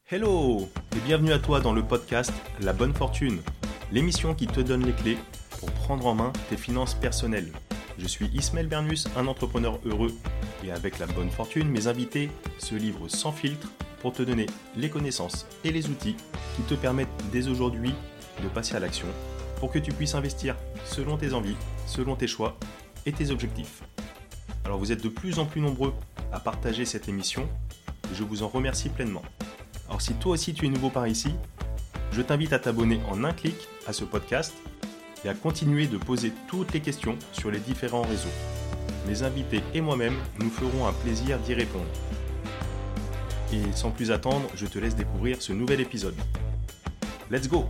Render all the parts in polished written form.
Hello et bienvenue à toi dans le podcast La Bonne Fortune, l'émission qui te donne les clés pour prendre en main tes finances personnelles. Je suis Ismaël Bernus, un entrepreneur heureux et avec La Bonne Fortune, mes invités se livrent sans filtre pour te donner les connaissances et les outils qui te permettent dès aujourd'hui de passer à l'action pour que tu puisses investir selon tes envies, selon tes choix et tes objectifs. Alors vous êtes de plus en plus nombreux à partager cette émission et je vous en remercie pleinement. Alors si toi aussi tu es nouveau par ici, je t'invite à t'abonner en un clic à ce podcast et à continuer de poser toutes les questions sur les différents réseaux. Mes invités et moi-même nous ferons un plaisir d'y répondre. Et sans plus attendre, je te laisse découvrir ce nouvel épisode. Let's go!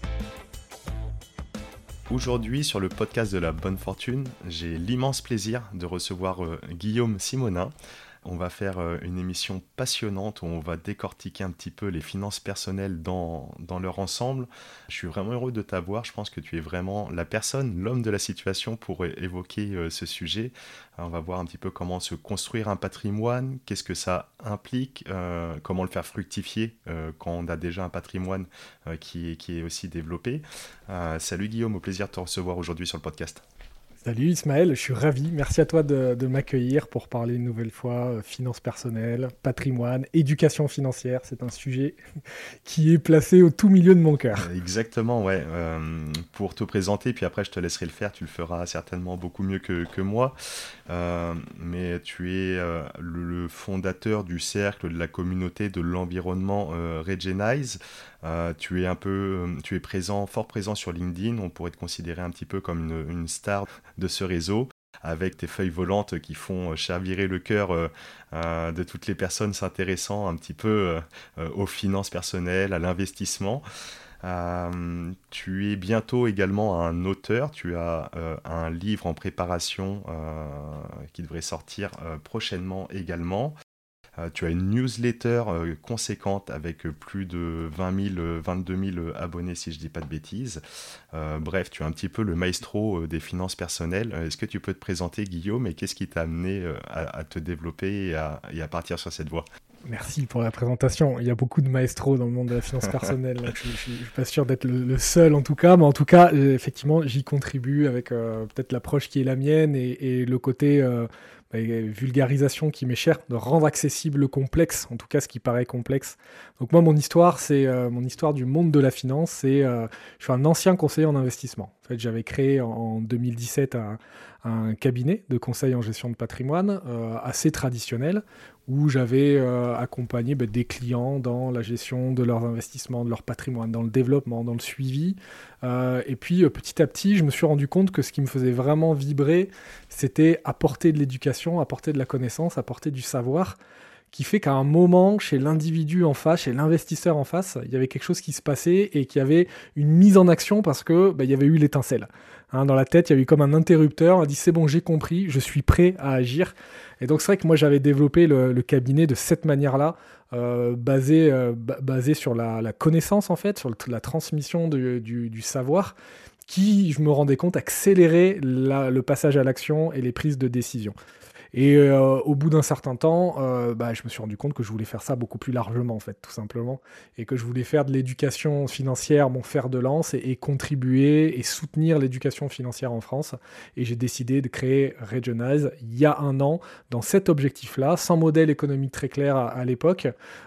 Aujourd'hui sur le podcast de La Bonne Fortune, j'ai l'immense plaisir de recevoir Guillaume Simonin. On va faire une émission passionnante où on va décortiquer un petit peu les finances personnelles dans leur ensemble. Je suis vraiment heureux de t'avoir. Je pense que tu es vraiment la personne, l'homme de la situation pour évoquer ce sujet. Alors, on va voir un petit peu comment se construire un patrimoine, qu'est-ce que ça implique, comment le faire fructifier quand on a déjà un patrimoine qui est aussi développé. Salut Guillaume, au plaisir de te recevoir aujourd'hui sur le podcast. Salut Ismaël, je suis ravi. Merci à toi de m'accueillir pour parler une nouvelle fois finances personnelles, patrimoine, éducation financière. C'est un sujet qui est placé au tout milieu de mon cœur. Exactement, ouais. Pour te présenter, puis après je te laisserai le faire, tu le feras certainement beaucoup mieux que moi. Mais tu es le fondateur du cercle de la communauté de l'environnement Regenize. Tu es fort présent sur LinkedIn. On pourrait te considérer un petit peu comme une star de ce réseau, avec tes feuilles volantes qui font chavirer le cœur de toutes les personnes s'intéressant un petit peu aux finances personnelles, à l'investissement. Tu es bientôt également un auteur. Tu as un livre en préparation qui devrait sortir prochainement également. Tu as une newsletter conséquente avec plus de 22 000 abonnés si je ne dis pas de bêtises. Bref, tu es un petit peu le maestro des finances personnelles. Est-ce que tu peux te présenter, Guillaume, et qu'est-ce qui t'a amené à te développer et à partir sur cette voie ? Merci pour la présentation. Il y a beaucoup de maestros dans le monde de la finance personnelle. Je ne suis pas sûr d'être le seul en tout cas, mais en tout cas, effectivement, j'y contribue avec peut-être l'approche qui est la mienne et le côté vulgarisation qui m'est cher, de rendre accessible le complexe, en tout cas ce qui paraît complexe. Donc moi, mon histoire, c'est mon histoire du monde de la finance. Je suis un ancien conseiller en investissement. En fait, j'avais créé en 2017 un cabinet de conseil en gestion de patrimoine assez traditionnel, où j'avais accompagné des clients dans la gestion de leurs investissements, de leur patrimoine, dans le développement, dans le suivi. Et puis petit à petit, je me suis rendu compte que ce qui me faisait vraiment vibrer, c'était apporter de l'éducation, apporter de la connaissance, apporter du savoir, qui fait qu'à un moment, chez l'individu en face, chez l'investisseur en face, il y avait quelque chose qui se passait et qu'il y avait une mise en action parce que il y avait eu l'étincelle. Dans la tête, il y avait eu comme un interrupteur. On a dit c'est bon, j'ai compris, je suis prêt à agir. Et donc c'est vrai que moi j'avais développé le cabinet de cette manière-là, basé sur la connaissance en fait, sur la transmission du savoir, qui, je me rendais compte, accélérait le passage à l'action et les prises de décision. Et au bout d'un certain temps, je me suis rendu compte que je voulais faire ça beaucoup plus largement, en fait, tout simplement. Et que je voulais faire de l'éducation financière mon fer de lance et contribuer et soutenir l'éducation financière en France. Et j'ai décidé de créer Regenize il y a 1 an, dans cet objectif-là, sans modèle économique très clair à l'époque,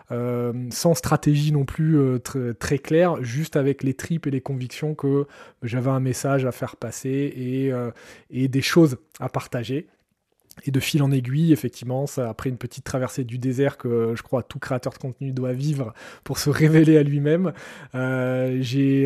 sans stratégie non plus très claire, juste avec les tripes et les convictions que j'avais un message à faire passer et des choses à partager. Et de fil en aiguille, effectivement, ça, après une petite traversée du désert que je crois tout créateur de contenu doit vivre pour se révéler à lui-même, j'ai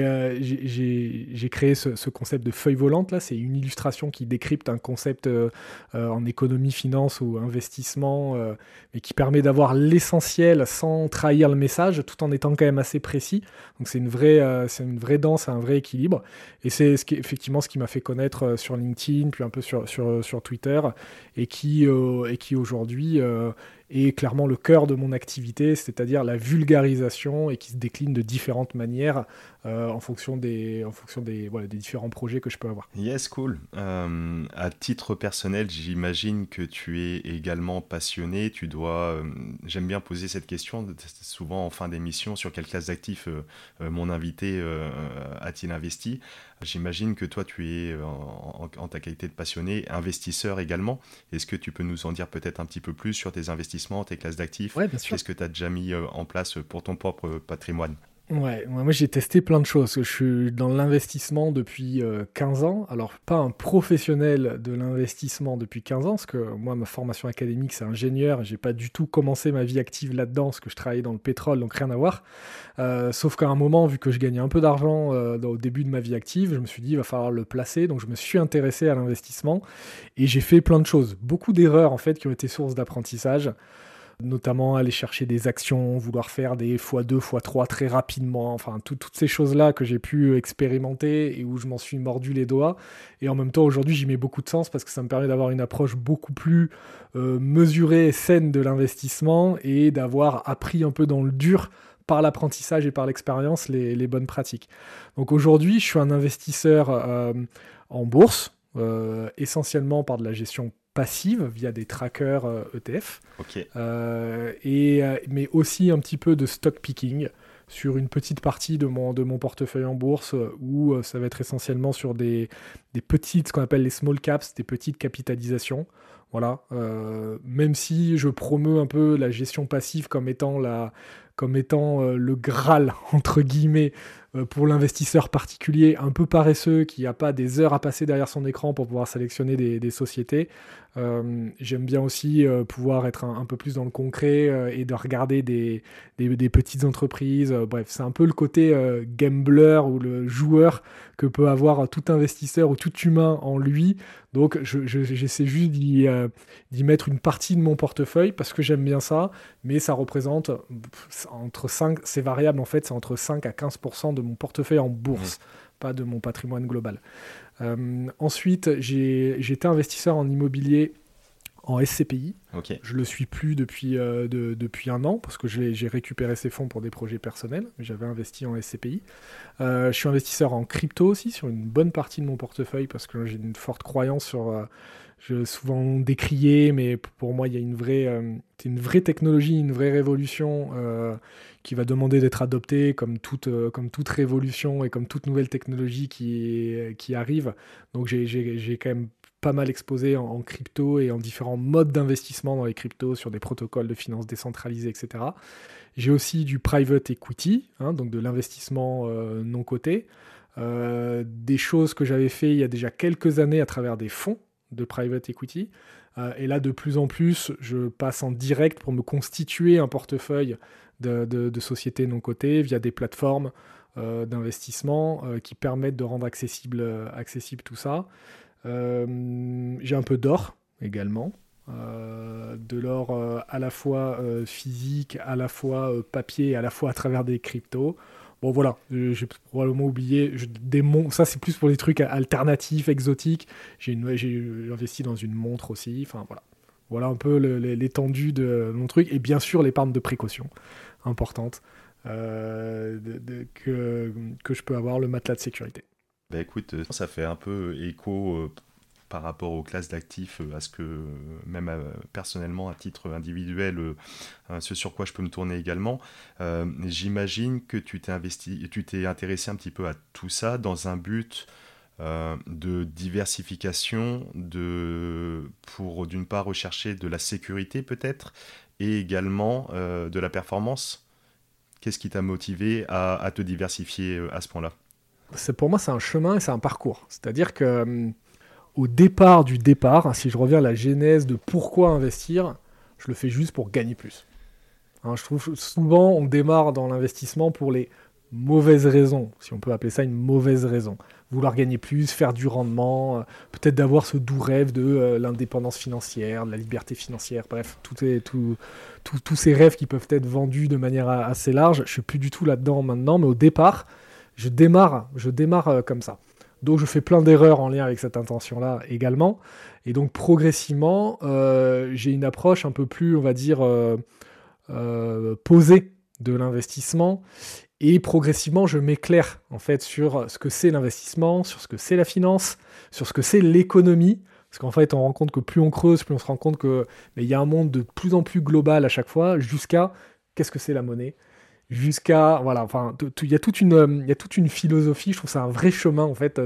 créé ce concept de feuille volante. Là, c'est une illustration qui décrypte un concept en économie, finance ou investissement, mais qui permet d'avoir l'essentiel sans trahir le message, tout en étant quand même assez précis. Donc c'est une vraie danse, un vrai équilibre. Et c'est effectivement ce qui m'a fait connaître sur LinkedIn, puis un peu sur Twitter, et qui aujourd'hui est clairement le cœur de mon activité, c'est-à-dire la vulgarisation et qui se décline de différentes manières en fonction des différents projets que je peux avoir. Yes, cool. À titre personnel, j'imagine que tu es également passionné. J'aime bien poser cette question souvent en fin d'émission sur quelle classe d'actifs mon invité a-t-il investi. J'imagine que toi, tu es en ta qualité de passionné, investisseur également. Est-ce que tu peux nous en dire peut-être un petit peu plus sur tes investissements, tes classes d'actifs? Ouais, bien sûr. Qu'est-ce que tu as déjà mis en place pour ton propre patrimoine? Ouais, moi j'ai testé plein de choses. Je suis dans l'investissement depuis 15 ans. Alors, pas un professionnel de l'investissement depuis 15 ans, parce que moi, ma formation académique, c'est ingénieur. Et j'ai pas du tout commencé ma vie active là-dedans, parce que je travaillais dans le pétrole, donc rien à voir. Sauf qu'à un moment, vu que je gagnais un peu d'argent au début de ma vie active, je me suis dit, il va falloir le placer. Donc, je me suis intéressé à l'investissement et j'ai fait plein de choses. Beaucoup d'erreurs, en fait, qui ont été source d'apprentissage. Notamment aller chercher des actions, vouloir faire des x2, x3 très rapidement, enfin toutes ces choses-là que j'ai pu expérimenter et où je m'en suis mordu les doigts. Et en même temps, aujourd'hui, j'y mets beaucoup de sens parce que ça me permet d'avoir une approche beaucoup plus mesurée et saine de l'investissement et d'avoir appris un peu dans le dur par l'apprentissage et par l'expérience les bonnes pratiques. Donc aujourd'hui, je suis un investisseur en bourse, essentiellement par de la gestion passive via des trackers ETF, Ok. mais aussi un petit peu de stock picking sur une petite partie de mon portefeuille en bourse où ça va être essentiellement sur des petites, ce qu'on appelle les small caps, des petites capitalisations. Voilà. Même si je promeus un peu la gestion passive comme étant le Graal, entre guillemets, pour l'investisseur particulier un peu paresseux qui n'a pas des heures à passer derrière son écran pour pouvoir sélectionner des sociétés. J'aime bien aussi pouvoir être un peu plus dans le concret et de regarder des petites entreprises. Bref, c'est un peu le côté gambler ou le joueur que peut avoir tout investisseur ou tout humain en lui. Donc, j'essaie juste d'y mettre une partie de mon portefeuille parce que j'aime bien ça, mais ça représente entre 5, c'est variable en fait, c'est entre 5 à 15% de mon portefeuille en bourse, pas de mon patrimoine global. Ensuite, j'étais investisseur en immobilier en SCPI. Ok. Je le suis plus depuis un an parce que j'ai récupéré ces fonds pour des projets personnels. J'avais investi en SCPI. Je suis investisseur en crypto aussi sur une bonne partie de mon portefeuille parce que j'ai une forte croyance sur... souvent décrié, mais pour moi, il y a c'est une vraie technologie, une vraie révolution qui va demander d'être adoptée comme toute révolution et comme toute nouvelle technologie qui arrive. Donc, j'ai quand même pas mal exposé en crypto et en différents modes d'investissement dans les cryptos, sur des protocoles de finances décentralisés, etc. J'ai aussi du private equity, donc de l'investissement non coté. Des choses que j'avais fait il y a déjà quelques années à travers des fonds de private equity. Et là, de plus en plus, je passe en direct pour me constituer un portefeuille de sociétés non cotées via des plateformes d'investissement qui permettent de rendre accessible tout ça. J'ai un peu d'or également. De l'or à la fois physique, à la fois papier, à la fois à travers des cryptos. Bon voilà, j'ai probablement oublié, ça c'est plus pour les trucs alternatifs, exotiques. J'ai investi dans une montre aussi, enfin voilà. Voilà un peu l'étendue de mon truc. Et bien sûr l'épargne de précaution, importante, que je peux avoir, le matelas de sécurité. Bah écoute, ça fait un peu écho par rapport aux classes d'actifs, à ce que, même personnellement, à titre individuel, ce sur quoi je peux me tourner également. J'imagine que tu t'es intéressé un petit peu à tout ça dans un but de diversification, pour d'une part rechercher de la sécurité peut-être, et également de la performance. Qu'est-ce qui t'a motivé à te diversifier à ce point-là ? Pour moi, c'est un chemin et c'est un parcours. C'est-à-dire que au départ du départ, si je reviens à la genèse de pourquoi investir, je le fais juste pour gagner plus. Je trouve souvent on démarre dans l'investissement pour les mauvaises raisons, si on peut appeler ça une mauvaise raison. Vouloir gagner plus, faire du rendement, peut-être d'avoir ce doux rêve de l'indépendance financière, de la liberté financière, bref, tous ces rêves qui peuvent être vendus de manière assez large. Je ne suis plus du tout là-dedans maintenant, mais au départ, je démarre comme ça. Donc je fais plein d'erreurs en lien avec cette intention-là également. Et donc progressivement, j'ai une approche un peu plus, on va dire, posée de l'investissement. Et progressivement, je m'éclaire en fait sur ce que c'est l'investissement, sur ce que c'est la finance, sur ce que c'est l'économie. Parce qu'en fait, on rend compte que plus on creuse, plus on se rend compte qu'il y a un monde de plus en plus global à chaque fois, jusqu'à qu'est-ce que c'est la monnaie, jusqu'à voilà, enfin, il y a toute une philosophie. Je trouve ça un vrai chemin en fait,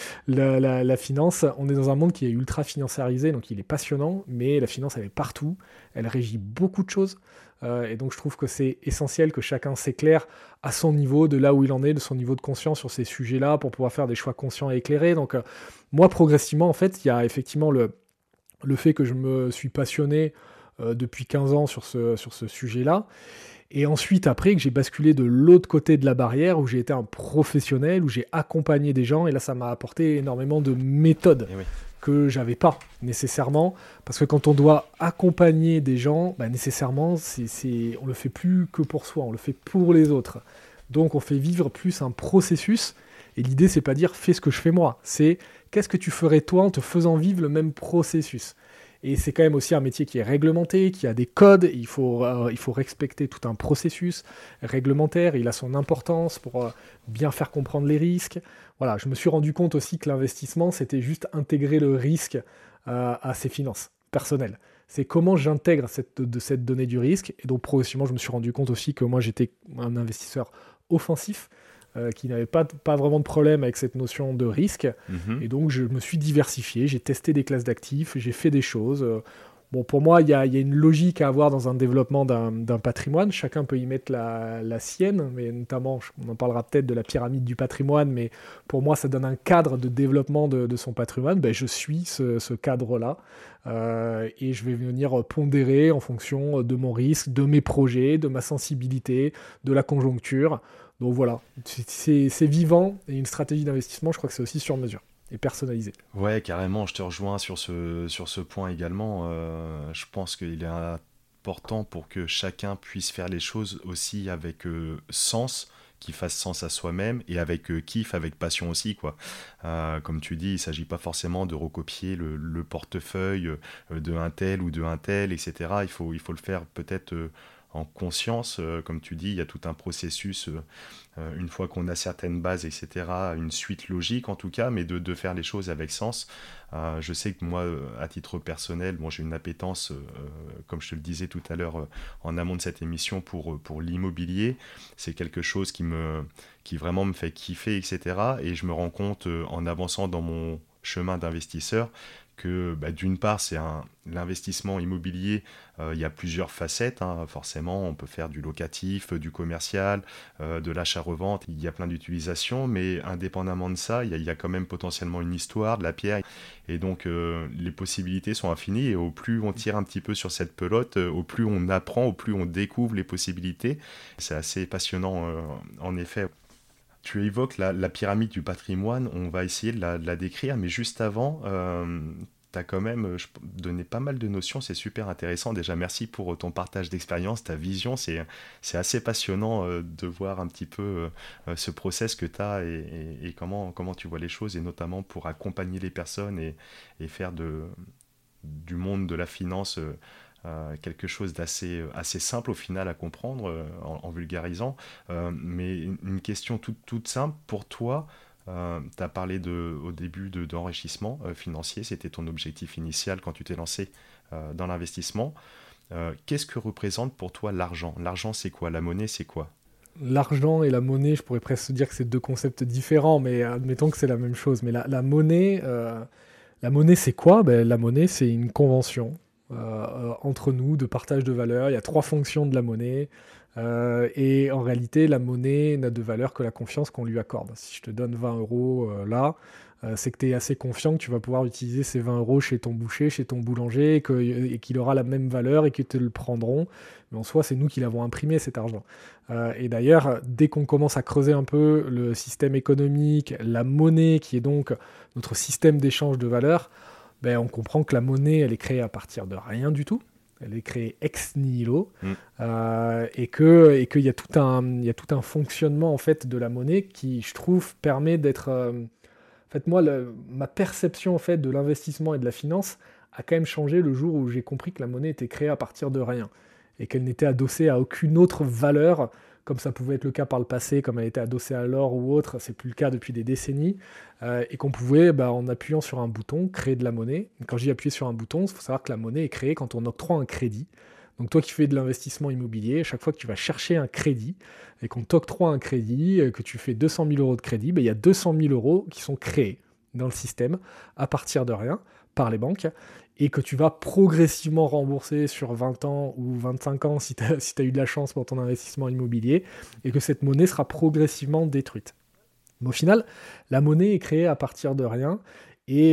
la finance. On est dans un monde qui est ultra financiarisé, donc il est passionnant, mais la finance elle est partout, elle régit beaucoup de choses. Et donc je trouve que c'est essentiel que chacun s'éclaire à son niveau, de là où il en est, de son niveau de conscience sur ces sujets-là, pour pouvoir faire des choix conscients et éclairés. Donc moi, progressivement, en fait, il y a effectivement le fait que je me suis passionné depuis 15 ans sur ce sujet-là. Et ensuite, après, que j'ai basculé de l'autre côté de la barrière, où j'ai été un professionnel, où j'ai accompagné des gens, et là, ça m'a apporté énormément de méthodes que j'avais pas nécessairement, parce que quand on doit accompagner des gens, bah, nécessairement, on le fait plus que pour soi, on le fait pour les autres. Donc, on fait vivre plus un processus, et l'idée, c'est pas dire fais ce que je fais moi, c'est qu'est-ce que tu ferais toi en te faisant vivre le même processus. Et c'est quand même aussi un métier qui est réglementé, qui a des codes, il faut respecter tout un processus réglementaire, il a son importance pour bien faire comprendre les risques. Voilà, je me suis rendu compte aussi que l'investissement, c'était juste intégrer le risque à ses finances personnelles. C'est comment j'intègre cette donnée du risque. Et donc progressivement, je me suis rendu compte aussi que moi, j'étais un investisseur offensif, qui n'avait pas vraiment de problème avec cette notion de risque. Et donc, je me suis diversifié, j'ai testé des classes d'actifs, j'ai fait des choses. Bon, pour moi, il y a une logique à avoir dans un développement d'un patrimoine. Chacun peut y mettre la sienne, mais notamment, on en parlera peut-être de la pyramide du patrimoine, mais pour moi, ça donne un cadre de développement de son patrimoine. Ben, je suis ce cadre-là, et je vais venir pondérer en fonction de mon risque, de mes projets, de ma sensibilité, de la conjoncture. Donc voilà, c'est vivant, et une stratégie d'investissement, je crois que c'est aussi sur mesure et personnalisé. Ouais, carrément, je te rejoins sur ce point également. Je pense qu'il est important pour que chacun puisse faire les choses aussi avec sens, qui fasse sens à soi-même, et avec kiff, avec passion aussi, quoi. Comme tu dis, il ne s'agit pas forcément de recopier le portefeuille de un tel ou de un tel, etc. Il faut le faire peut-être en conscience. Comme tu dis, il y a tout un processus, une fois qu'on a certaines bases, etc., une suite logique en tout cas, mais de faire les choses avec sens. Je sais que moi, à titre personnel, j'ai une appétence, comme je te le disais tout à l'heure, en amont de cette émission, pour l'immobilier. C'est quelque chose qui vraiment me fait kiffer, etc. Et je me rends compte, en avançant dans mon chemin d'investisseur, que d'une part, l'investissement immobilier, il y a plusieurs facettes, hein, forcément, on peut faire du locatif, du commercial, de l'achat-revente, il y a plein d'utilisations, mais indépendamment de ça, il y a quand même potentiellement une histoire, de la pierre, et donc les possibilités sont infinies, et au plus on tire un petit peu sur cette pelote, au plus on apprend, au plus on découvre les possibilités. C'est assez passionnant, en effet. Tu évoques la pyramide du patrimoine, on va essayer de la décrire, mais juste avant, tu as quand même donné pas mal de notions, c'est super intéressant. Déjà, merci pour ton partage d'expérience, ta vision, c'est assez passionnant de voir un petit peu ce process que tu as et comment tu vois les choses, et notamment pour accompagner les personnes et faire du monde de la finance quelque chose d'assez simple au final à comprendre, en vulgarisant. Mais une question toute simple pour toi. Tu as parlé au début d'enrichissement financier, c'était ton objectif initial quand tu t'es lancé dans l'investissement. Qu'est-ce que représente pour toi l'argent ? L'argent, c'est quoi ? La monnaie, c'est quoi ? L'argent et la monnaie, je pourrais presque dire que c'est deux concepts différents, mais admettons que c'est la même chose. Mais la monnaie, c'est quoi ? La monnaie, c'est une convention entre nous de partage de valeur. Il y a 3 fonctions de la monnaie. Et en réalité, la monnaie n'a de valeur que la confiance qu'on lui accorde. Si je te donne 20 euros là, c'est que tu es assez confiant que tu vas pouvoir utiliser ces 20 euros chez ton boucher, chez ton boulanger, et qu'il aura la même valeur et qu'ils te le prendront. Mais en soi, c'est nous qui l'avons imprimé, cet argent. Et d'ailleurs, dès qu'on commence à creuser un peu le système économique, la monnaie, qui est donc notre système d'échange de valeurs, on comprend que la monnaie, elle est créée à partir de rien du tout. Elle est créée ex nihilo, et qu'il y a tout un fonctionnement en fait de la monnaie qui, je trouve, permet d'être En fait, moi, ma perception en fait, de l'investissement et de la finance a quand même changé le jour où j'ai compris que la monnaie était créée à partir de rien et qu'elle n'était adossée à aucune autre valeur, comme ça pouvait être le cas par le passé, comme elle était adossée à l'or ou autre, c'est plus le cas depuis des décennies, et qu'on pouvait, en appuyant sur un bouton, créer de la monnaie. Quand j'y appuie sur un bouton, il faut savoir que la monnaie est créée quand on octroie un crédit. Donc toi qui fais de l'investissement immobilier, chaque fois que tu vas chercher un crédit et qu'on t'octroie un crédit, que tu fais 200 000 euros de crédit, il y a 200 000 euros qui sont créés dans le système à partir de rien par les banques et que tu vas progressivement rembourser sur 20 ans ou 25 ans si tu as eu de la chance pour ton investissement immobilier et que cette monnaie sera progressivement détruite. Mais au final, la monnaie est créée à partir de rien et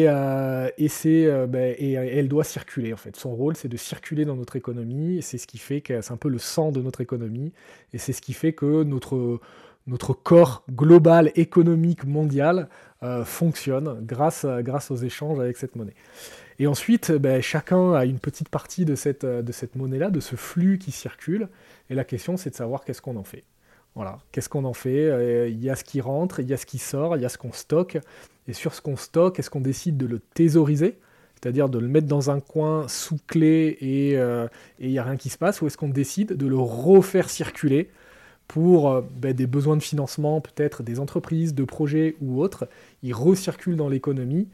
elle doit circuler en fait. Son rôle, c'est de circuler dans notre économie. C'est ce qui fait que c'est un peu le sang de notre économie et c'est ce qui fait que notre corps global économique mondial fonctionne grâce aux échanges avec cette monnaie. Et ensuite, chacun a une petite partie de cette monnaie-là, de ce flux qui circule. Et la question, c'est de savoir qu'est-ce qu'on en fait. Voilà, qu'est-ce qu'on en fait? Il y a ce qui rentre, il y a ce qui sort, il y a ce qu'on stocke. Et sur ce qu'on stocke, est-ce qu'on décide de le thésauriser, c'est-à-dire de le mettre dans un coin sous clé et il n'y a rien qui se passe, ou est-ce qu'on décide de le refaire circuler pour des besoins de financement, peut-être des entreprises, de projets ou autres? Il recircule dans l'économie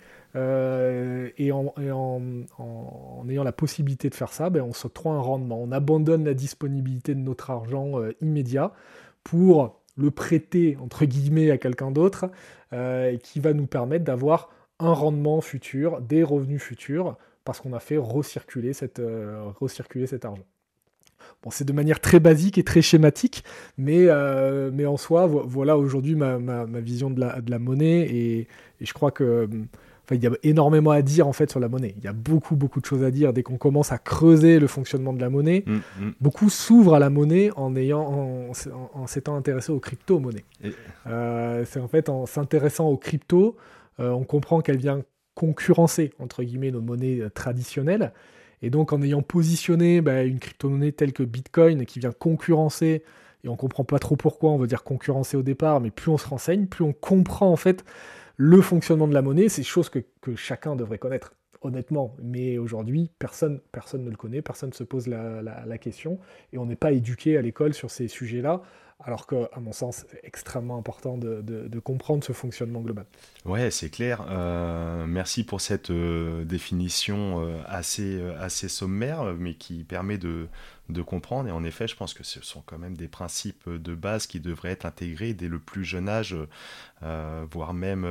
et en ayant la possibilité de faire ça, on s'octroie un rendement. On abandonne la disponibilité de notre argent immédiat pour le prêter, entre guillemets, à quelqu'un d'autre qui va nous permettre d'avoir un rendement futur, des revenus futurs, parce qu'on a fait recirculer cet argent. Bon, c'est de manière très basique et très schématique, mais en soi, voilà aujourd'hui ma vision de la monnaie, et je crois que il y a énormément à dire en fait sur la monnaie. Il y a beaucoup de choses à dire dès qu'on commence à creuser le fonctionnement de la monnaie. Beaucoup s'ouvrent à la monnaie en s'étant intéressé aux crypto-monnaies. C'est en fait en s'intéressant aux cryptos, on comprend qu'elle vient concurrencer entre guillemets nos monnaies traditionnelles. Et donc, en ayant positionné une crypto-monnaie telle que Bitcoin qui vient concurrencer, et on ne comprend pas trop pourquoi, on veut dire concurrencer au départ, mais plus on se renseigne, plus on comprend en fait le fonctionnement de la monnaie. C'est des choses que chacun devrait connaître, honnêtement. Mais aujourd'hui, personne ne le connaît, personne ne se pose la question, et on n'est pas éduqué à l'école sur ces sujets-là, alors qu'à mon sens, c'est extrêmement important de comprendre ce fonctionnement global. Ouais, c'est clair. Merci pour cette définition assez sommaire, mais qui permet de comprendre. Et en effet, je pense que ce sont quand même des principes de base qui devraient être intégrés dès le plus jeune âge, voire même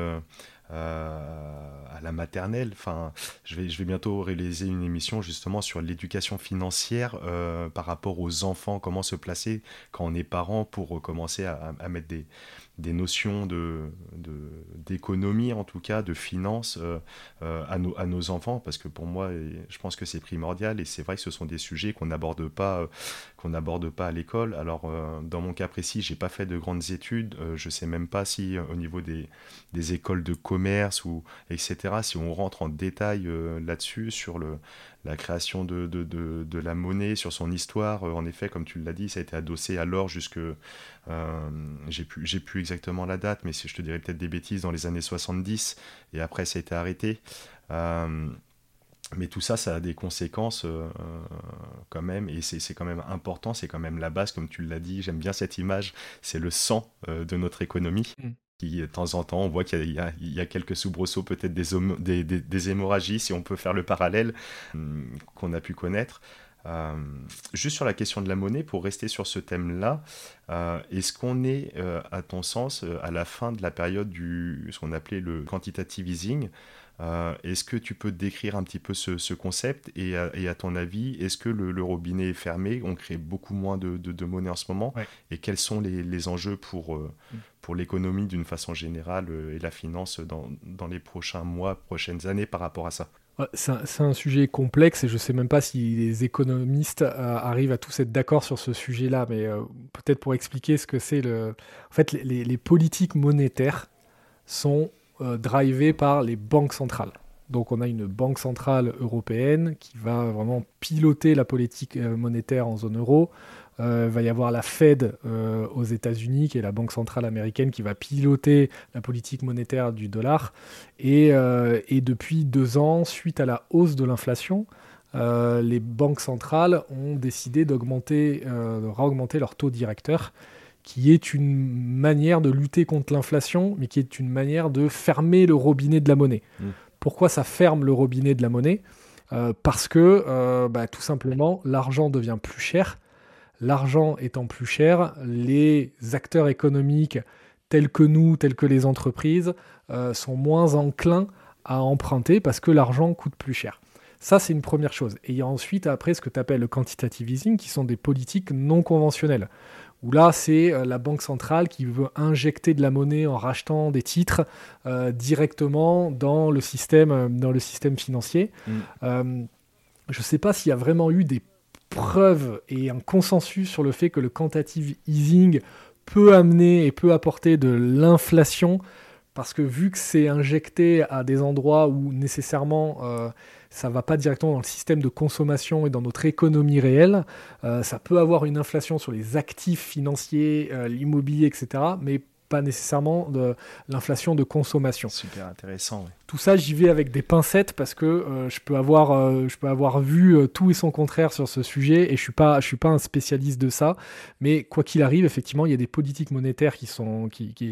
à la maternelle. Enfin, je vais bientôt réaliser une émission justement sur l'éducation financière par rapport aux enfants, comment se placer quand on est parent pour commencer à mettre des notions d'économie, en tout cas de finance à nos enfants, parce que pour moi, je pense que c'est primordial, et c'est vrai que ce sont des sujets qu'on n'aborde pas à l'école. Alors dans mon cas précis, j'ai pas fait de grandes études, je sais même pas si au niveau des écoles de commerce ou etc., si on rentre en détail là-dessus sur la création de la monnaie, sur son histoire. En effet, comme tu l'as dit, ça a été adossé à l'or jusque... j'ai plus exactement la date, mais je te dirais peut-être des bêtises, dans les années 70, et après ça a été arrêté. Mais tout ça, ça a des conséquences quand même, et c'est quand même important, c'est quand même la base, comme tu l'as dit. J'aime bien cette image, c'est le sang de notre économie. Qui, de temps en temps, on voit qu'il y a quelques soubresauts, peut-être des hémorragies, si on peut faire le parallèle, qu'on a pu connaître. Juste sur la question de la monnaie, pour rester sur ce thème-là, est-ce qu'on est, à ton sens, à la fin de la période ce qu'on appelait le quantitative easing? Est-ce que tu peux décrire un petit peu ce concept, et à ton avis, est-ce que le robinet est fermé? On crée beaucoup moins de monnaie en ce moment, ouais. Et quels sont les enjeux pour l'économie d'une façon générale et la finance dans les prochains mois, prochaines années par rapport à ça? C'est un sujet complexe, et je ne sais même pas si les économistes arrivent à tous être d'accord sur ce sujet-là, mais peut-être pour expliquer ce que c'est En fait, les politiques monétaires sont drivées par les banques centrales. Donc on a une banque centrale européenne qui va vraiment piloter la politique monétaire en zone euro. va y avoir la Fed aux États-Unis, qui est la banque centrale américaine, qui va piloter la politique monétaire du dollar. Et depuis 2 ans, suite à la hausse de l'inflation, les banques centrales ont décidé de réaugmenter leur taux directeur, qui est une manière de lutter contre l'inflation, mais qui est une manière de fermer le robinet de la monnaie. Pourquoi ça ferme le robinet de la monnaie ? Parce que, tout simplement, l'argent devient plus cher. L'argent étant plus cher, les acteurs économiques, tels que nous, tels que les entreprises, sont moins enclins à emprunter parce que l'argent coûte plus cher. Ça, c'est une première chose. Et il y a ensuite, après, ce que tu appelles le quantitative easing, qui sont des politiques non conventionnelles. Où là, c'est la banque centrale qui veut injecter de la monnaie en rachetant des titres directement dans le système financier. Je ne sais pas s'il y a vraiment eu des preuves et un consensus sur le fait que le quantitative easing peut amener et peut apporter de l'inflation, parce que vu que c'est injecté à des endroits où nécessairement ça ne va pas directement dans le système de consommation et dans notre économie réelle, ça peut avoir une inflation sur les actifs financiers, l'immobilier, etc., mais pas nécessairement de l'inflation de consommation. Super intéressant. Ouais. Tout ça, j'y vais avec des pincettes parce que je peux avoir vu tout et son contraire sur ce sujet et je suis pas un spécialiste de ça. Mais quoi qu'il arrive, effectivement, il y a des politiques monétaires qui sont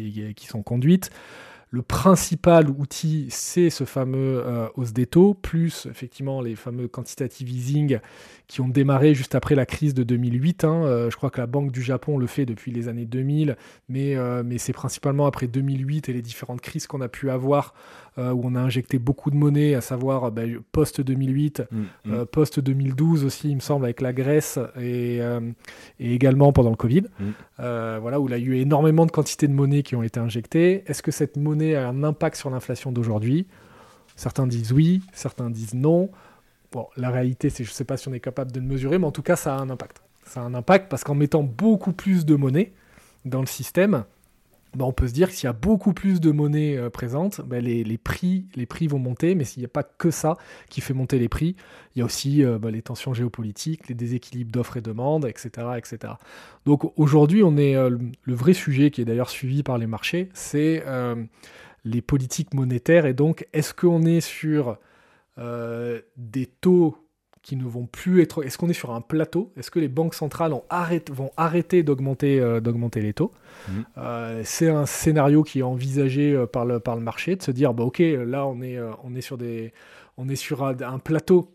conduites. Le principal outil, c'est ce fameux hausse des taux, plus effectivement les fameux quantitative easing qui ont démarré juste après la crise de 2008. Je crois que la Banque du Japon le fait depuis les années 2000, mais c'est principalement après 2008 et les différentes crises qu'on a pu avoir où on a injecté beaucoup de monnaie, à savoir post-2008, post-2012 aussi, il me semble, avec la Grèce et également pendant le Covid. Où il y a eu énormément de quantités de monnaie qui ont été injectées. Est-ce que cette monnaie a un impact sur l'inflation d'aujourd'hui ? Certains disent oui, certains disent non. Bon, la réalité, c'est je ne sais pas si on est capable de le mesurer, mais en tout cas, ça a un impact. Ça a un impact parce qu'en mettant beaucoup plus de monnaie dans le système, on peut se dire que s'il y a beaucoup plus de monnaie présente, les prix vont monter, mais s'il n'y a pas que ça qui fait monter les prix, il y a aussi les tensions géopolitiques, les déséquilibres d'offres et demandes, etc., etc. Donc aujourd'hui, on est le vrai sujet qui est d'ailleurs suivi par les marchés, c'est les politiques monétaires. Et donc, est-ce qu'on est sur des taux qui ne vont plus être... Est-ce qu'on est sur un plateau ? Est-ce que les banques centrales vont arrêter d'augmenter les taux ? C'est un scénario qui est envisagé par le marché, de se dire, ok, là on est sur un plateau,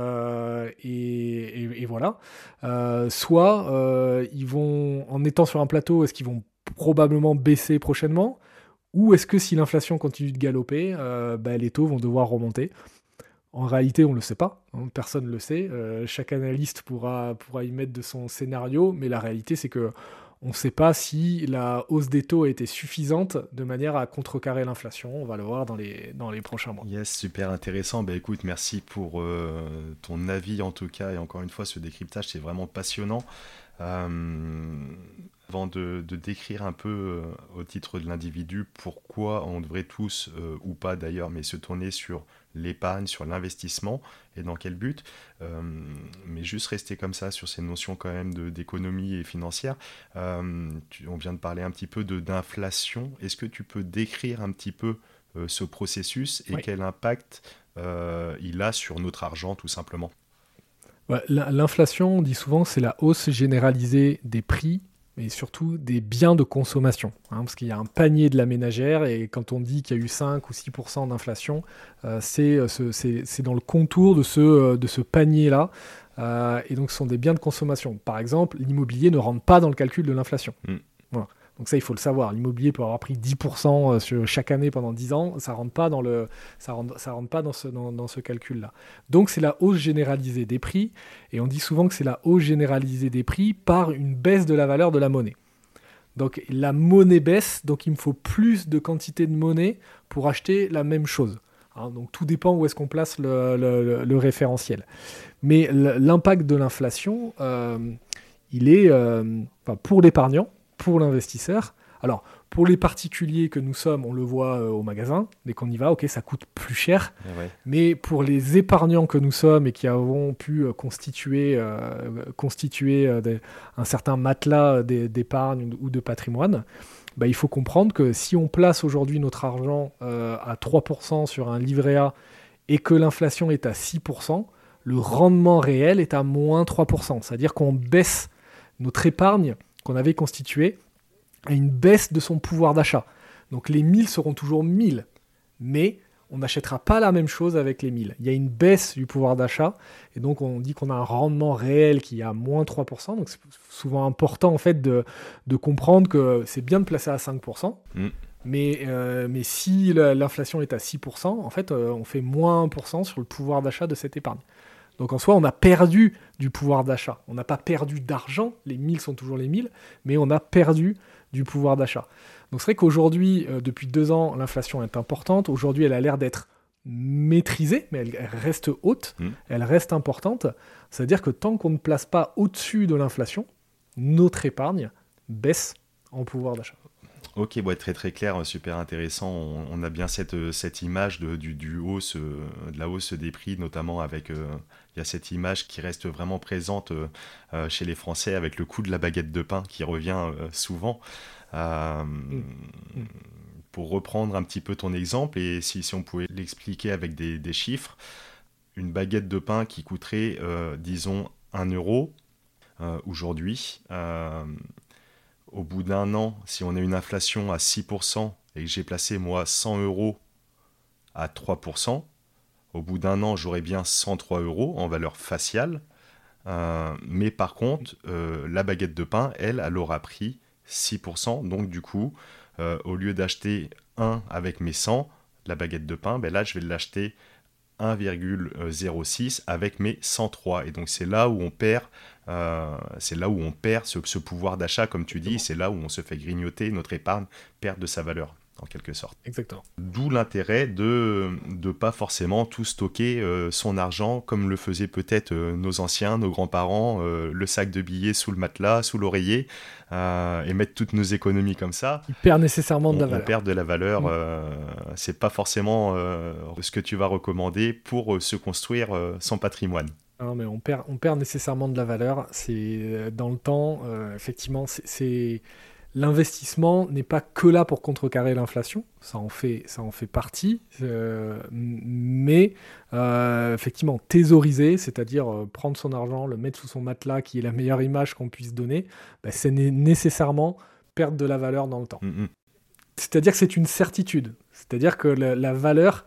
et voilà. Soit ils vont, en étant sur un plateau, est-ce qu'ils vont probablement baisser prochainement ? Ou est-ce que si l'inflation continue de galoper, les taux vont devoir remonter ? En réalité, on ne le sait pas, personne ne le sait. Chaque analyste pourra y mettre de son scénario, mais la réalité, c'est qu'on ne sait pas si la hausse des taux a été suffisante de manière à contrecarrer l'inflation. On va le voir dans les prochains mois. Yes, super intéressant. Écoute, merci pour ton avis en tout cas, et encore une fois, ce décryptage, c'est vraiment passionnant. Avant de décrire un peu au titre de l'individu pourquoi on devrait tous, ou pas d'ailleurs, mais se tourner sur l'épargne, sur l'investissement et dans quel but, mais juste rester comme ça sur ces notions quand même d'économie et financière. On vient de parler un petit peu d'inflation. Est-ce que tu peux décrire un petit peu ce processus et quel impact il a sur notre argent tout simplement ? L'inflation, on dit souvent, c'est la hausse généralisée des prix, mais surtout des biens de consommation. Parce qu'il y a un panier de la ménagère, et quand on dit qu'il y a eu 5 ou 6% d'inflation, c'est dans le contour de ce panier-là. Et donc, ce sont des biens de consommation. Par exemple, l'immobilier ne rentre pas dans le calcul de l'inflation. Voilà. Donc ça, il faut le savoir. L'immobilier peut avoir pris 10% sur chaque année pendant 10 ans. Ça rentre pas dans ce calcul-là. Donc c'est la hausse généralisée des prix. Et on dit souvent que c'est la hausse généralisée des prix par une baisse de la valeur de la monnaie. Donc la monnaie baisse, donc il me faut plus de quantité de monnaie pour acheter la même chose. Donc tout dépend où est-ce qu'on place le référentiel. Mais l'impact de l'inflation, il est pour l'épargnant, pour l'investisseur, Alors, pour les particuliers que nous sommes, on le voit au magasin, dès qu'on y va, ok, ça coûte plus cher. Ouais. Mais pour les épargnants que nous sommes et qui avons pu constituer un certain matelas d'épargne ou de patrimoine, bah, il faut comprendre que si on place aujourd'hui notre argent à 3% sur un livret A et que l'inflation est à 6%, le rendement réel est à moins 3%. C'est-à-dire qu'on baisse notre épargne qu'on avait constituée à une baisse de son pouvoir d'achat. Donc les 1000 seront toujours 1000, mais on n'achètera pas la même chose avec les 1000. Il y a une baisse du pouvoir d'achat, et donc on dit qu'on a un rendement réel qui est à moins 3%. Donc c'est souvent important en fait de comprendre que c'est bien de placer à 5%, mais si l'inflation est à 6%, en fait on fait moins 1% sur le pouvoir d'achat de cette épargne. Donc en soi, on a perdu du pouvoir d'achat. On n'a pas perdu d'argent, les 1000 sont toujours les 1000, mais on a perdu du pouvoir d'achat. Donc c'est vrai qu'aujourd'hui, depuis 2 ans, l'inflation est importante. Aujourd'hui, elle a l'air d'être maîtrisée, mais elle reste haute, elle reste importante. C'est-à-dire que tant qu'on ne place pas au-dessus de l'inflation, notre épargne baisse en pouvoir d'achat. Ok, très très clair, super intéressant. On a bien cette image de la hausse des prix, notamment avec il y a cette image qui reste vraiment présente chez les Français avec le coût de la baguette de pain qui revient souvent. Pour reprendre un petit peu ton exemple, et si on pouvait l'expliquer avec des chiffres, une baguette de pain qui coûterait, disons, 1 euro aujourd'hui. Au bout d'un an, si on a une inflation à 6% et que j'ai placé, moi, 100 euros à 3%, au bout d'un an, j'aurai bien 103 euros en valeur faciale. Mais par contre, la baguette de pain, elle aura pris 6%. Donc, du coup, au lieu d'acheter 1 avec mes 100, la baguette de pain, là, je vais l'acheter 1,06 avec mes 103. Et donc, c'est là où on perd ce pouvoir d'achat, comme tu dis. C'est là où on se fait grignoter, notre épargne perd de sa valeur, en quelque sorte. Exactement. D'où l'intérêt de ne pas forcément tout stocker son argent, comme le faisaient peut-être nos anciens, nos grands-parents, le sac de billets sous le matelas, sous l'oreiller, et mettre toutes nos économies comme ça. Il perd nécessairement de la valeur. On perd de la valeur. C'est pas forcément ce que tu vas recommander pour se construire son patrimoine. Non, mais on perd nécessairement de la valeur. C'est dans le temps, effectivement, l'investissement n'est pas que là pour contrecarrer l'inflation, ça en fait partie, mais effectivement, thésauriser, c'est-à-dire prendre son argent, le mettre sous son matelas, qui est la meilleure image qu'on puisse donner, c'est nécessairement perdre de la valeur dans le temps. C'est-à-dire que c'est une certitude, c'est-à-dire que la valeur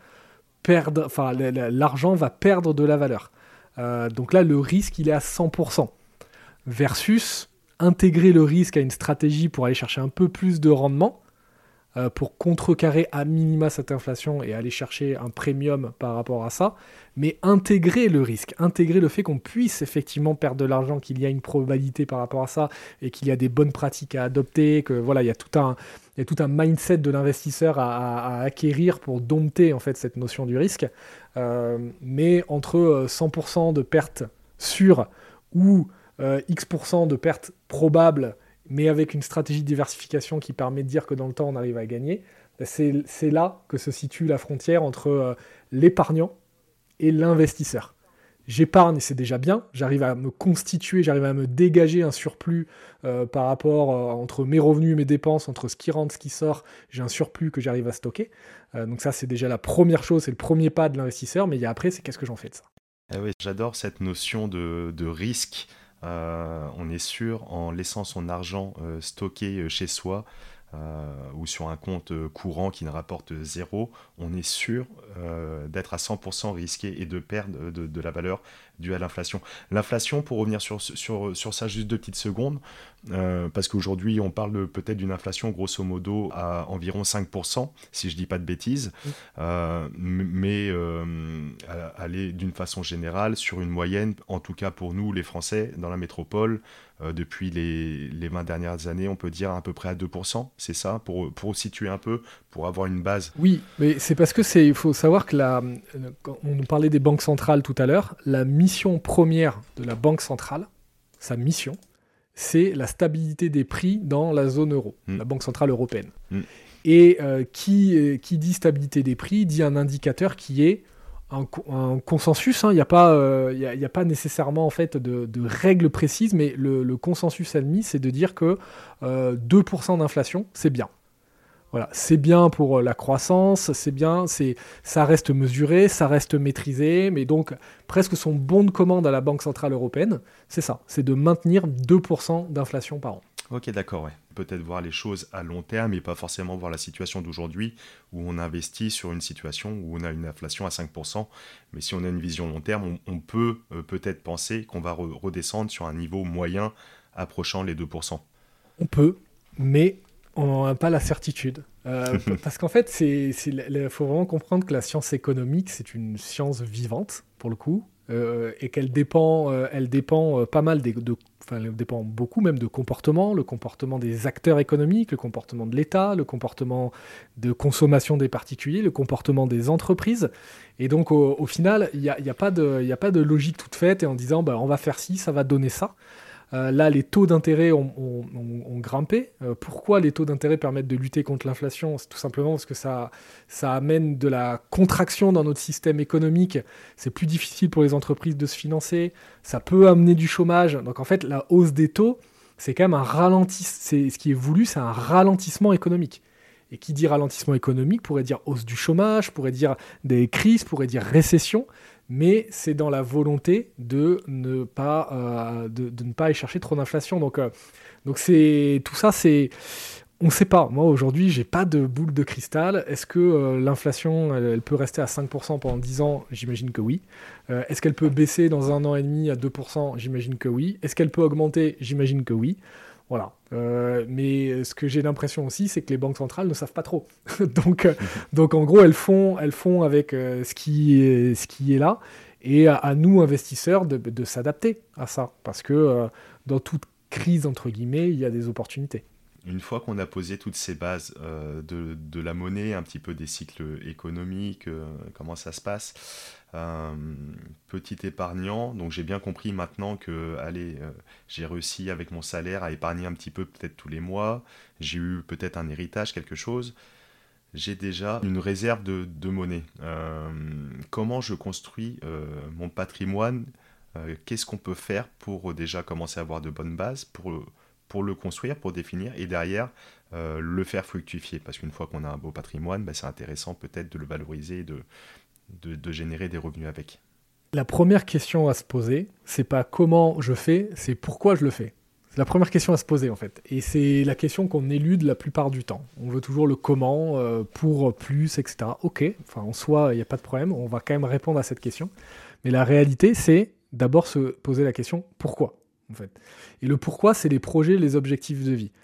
l'argent va perdre de la valeur. Donc là, le risque, il est à 100%, versus intégrer le risque à une stratégie pour aller chercher un peu plus de rendement, pour contrecarrer à minima cette inflation et aller chercher un premium par rapport à ça, mais intégrer le risque, intégrer le fait qu'on puisse effectivement perdre de l'argent, qu'il y a une probabilité par rapport à ça, et qu'il y a des bonnes pratiques à adopter, que voilà, il y a tout un mindset de l'investisseur à acquérir pour dompter en fait cette notion du risque. Mais entre 100% de pertes sûres ou X% de pertes probables, mais avec une stratégie de diversification qui permet de dire que dans le temps on arrive à gagner, c'est là que se situe la frontière entre l'épargnant et l'investisseur. J'épargne, c'est déjà bien, j'arrive à me constituer, j'arrive à me dégager un surplus par rapport entre mes revenus et mes dépenses, entre ce qui rentre, ce qui sort, j'ai un surplus que j'arrive à stocker. Donc ça, c'est déjà la première chose, c'est le premier pas de l'investisseur, mais après, c'est qu'est-ce que j'en fais de ça. Oui, j'adore cette notion de risque. On est sûr, en laissant son argent stocké chez soi, ou sur un compte courant qui ne rapporte 0, on est sûr d'être à 100% risqué et de perdre de la valeur due à l'inflation. L'inflation, pour revenir sur ça juste 2 petites secondes, parce qu'aujourd'hui on parle peut-être d'une inflation grosso modo à environ 5%, si je dis pas de bêtises, mais aller d'une façon générale sur une moyenne, en tout cas pour nous les Français dans la métropole, depuis les 20 dernières années, on peut dire à peu près à 2%, c'est ça, pour situer un peu, pour avoir une base. Oui, mais c'est parce que il faut savoir que quand on nous parlait des banques centrales tout à l'heure, la mission première de la banque centrale, sa mission, c'est la stabilité des prix dans la zone euro, la Banque Centrale Européenne. Et qui dit stabilité des prix dit un indicateur qui est un consensus. Il n'y a pas nécessairement en fait, de règles précises, mais le consensus admis, c'est de dire que 2% d'inflation, c'est bien. Voilà, c'est bien pour la croissance, c'est bien, ça reste mesuré, ça reste maîtrisé, mais donc presque son bon de commande à la Banque Centrale Européenne, c'est ça, c'est de maintenir 2% d'inflation par an. Ok, d'accord, ouais. Peut-être voir les choses à long terme et pas forcément voir la situation d'aujourd'hui où on investit sur une situation où on a une inflation à 5%. Mais si on a une vision long terme, on peut peut-être penser qu'on va redescendre sur un niveau moyen approchant les 2%. On peut, mais on n'a pas la certitude. Parce qu'en fait, il faut vraiment comprendre que la science économique, c'est une science vivante, pour le coup, et qu'elle dépend pas mal elle dépend beaucoup même de comportement, le comportement des acteurs économiques, le comportement de l'État, le comportement de consommation des particuliers, le comportement des entreprises. Et donc, au final, il n'y a pas de logique toute faite et en disant on va faire ci, ça va donner ça. Là, les taux d'intérêt ont grimpé. Pourquoi les taux d'intérêt permettent de lutter contre l'inflation ? C'est tout simplement parce que ça amène de la contraction dans notre système économique. C'est plus difficile pour les entreprises de se financer. Ça peut amener du chômage. Donc en fait, la hausse des taux, c'est quand même ce qui est voulu, c'est un ralentissement économique. Et qui dit ralentissement économique pourrait dire hausse du chômage, pourrait dire des crises, pourrait dire récession. Mais c'est dans la volonté de ne pas y chercher trop d'inflation. Donc tout ça, on ne sait pas. Moi, aujourd'hui, je n'ai pas de boule de cristal. Est-ce que l'inflation, elle peut rester à 5% pendant 10 ans ? J'imagine que oui. Est-ce qu'elle peut baisser dans 1 an et demi à 2% ? J'imagine que oui. Est-ce qu'elle peut augmenter ? J'imagine que oui. Voilà. Mais ce que j'ai l'impression aussi, c'est que les banques centrales ne savent pas trop. donc en gros, elles font avec ce qui est là. Et à nous, investisseurs, de s'adapter à ça. Parce que dans toute crise, entre guillemets, il y a des opportunités. Une fois qu'on a posé toutes ces bases de la monnaie, un petit peu des cycles économiques, comment ça se passe, petit épargnant, donc j'ai bien compris maintenant que j'ai réussi avec mon salaire à épargner un petit peu peut-être tous les mois, j'ai eu peut-être un héritage, quelque chose, j'ai déjà une réserve de monnaie. Comment je construis mon patrimoine ? Qu'est-ce qu'on peut faire pour déjà commencer à avoir de bonnes bases, pour le construire, pour définir, et derrière, le faire fructifier. Parce qu'une fois qu'on a un beau patrimoine, c'est intéressant peut-être de le valoriser et de générer des revenus avec. La première question à se poser, c'est pas comment je fais, c'est pourquoi je le fais. C'est la première question à se poser, en fait. Et c'est la question qu'on élude la plupart du temps. On veut toujours le comment, pour plus, etc. Ok, en soi, il n'y a pas de problème, on va quand même répondre à cette question. Mais la réalité, c'est d'abord se poser la question pourquoi. En fait. Et le pourquoi, c'est les projets, les objectifs de vie.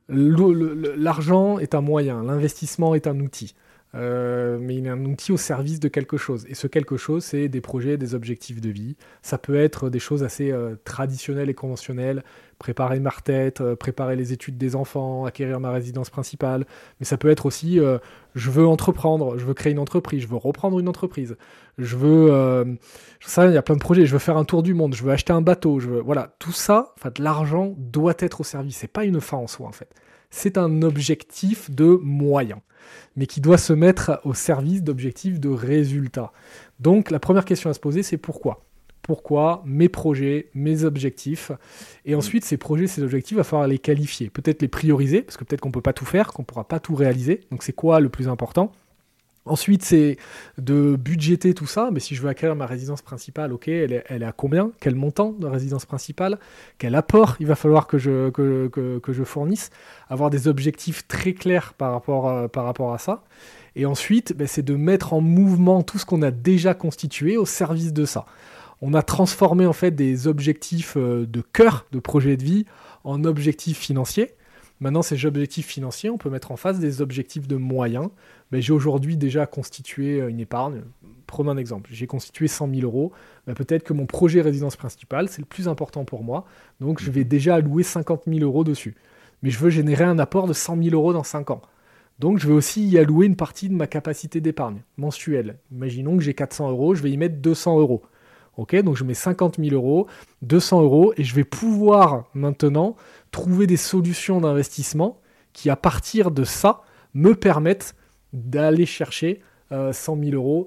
L'argent est un moyen, l'investissement est un outil. Mais il est un outil au service de quelque chose. Et ce quelque chose, c'est des projets, des objectifs de vie. Ça peut être des choses assez traditionnelles et conventionnelles. Préparer ma retraite, préparer les études des enfants, acquérir ma résidence principale. Mais ça peut être aussi, je veux entreprendre, je veux créer une entreprise, je veux reprendre une entreprise. Je veux... ça, il y a plein de projets. Je veux faire un tour du monde, je veux acheter un bateau. Voilà, tout ça, l'argent doit être au service. C'est pas une fin en soi, en fait. C'est un objectif de moyen, mais qui doit se mettre au service d'objectifs de résultats. Donc, la première question à se poser, c'est pourquoi ? Pourquoi mes projets, mes objectifs ? Et ensuite, ces projets, ces objectifs, il va falloir les qualifier. Peut-être les prioriser, parce que peut-être qu'on ne peut pas tout faire, qu'on ne pourra pas tout réaliser. Donc, c'est quoi le plus important ? Ensuite, c'est de budgéter tout ça. Mais si je veux acquérir ma résidence principale, ok, elle est à combien ? Quel montant de résidence principale ? Quel apport il va falloir que je fournisse ? Avoir des objectifs très clairs par rapport à ça. Et ensuite, c'est de mettre en mouvement tout ce qu'on a déjà constitué au service de ça. On a transformé en fait des objectifs de cœur, de projet de vie, en objectifs financiers. Maintenant, ces objectifs financiers, on peut mettre en face des objectifs de moyens. J'ai aujourd'hui déjà constitué une épargne. Prenons un exemple. J'ai constitué 100 000 euros. Peut-être que mon projet résidence principale, c'est le plus important pour moi. Donc, je vais déjà allouer 50 000 euros dessus. Mais je veux générer un apport de 100 000 euros dans 5 ans. Donc, je vais aussi y allouer une partie de ma capacité d'épargne mensuelle. Imaginons que j'ai 400 euros, je vais y mettre 200 euros. Ok, donc je mets 50 000 euros, 200 euros, et je vais pouvoir maintenant trouver des solutions d'investissement qui, à partir de ça, me permettent d'aller chercher 100 000 euros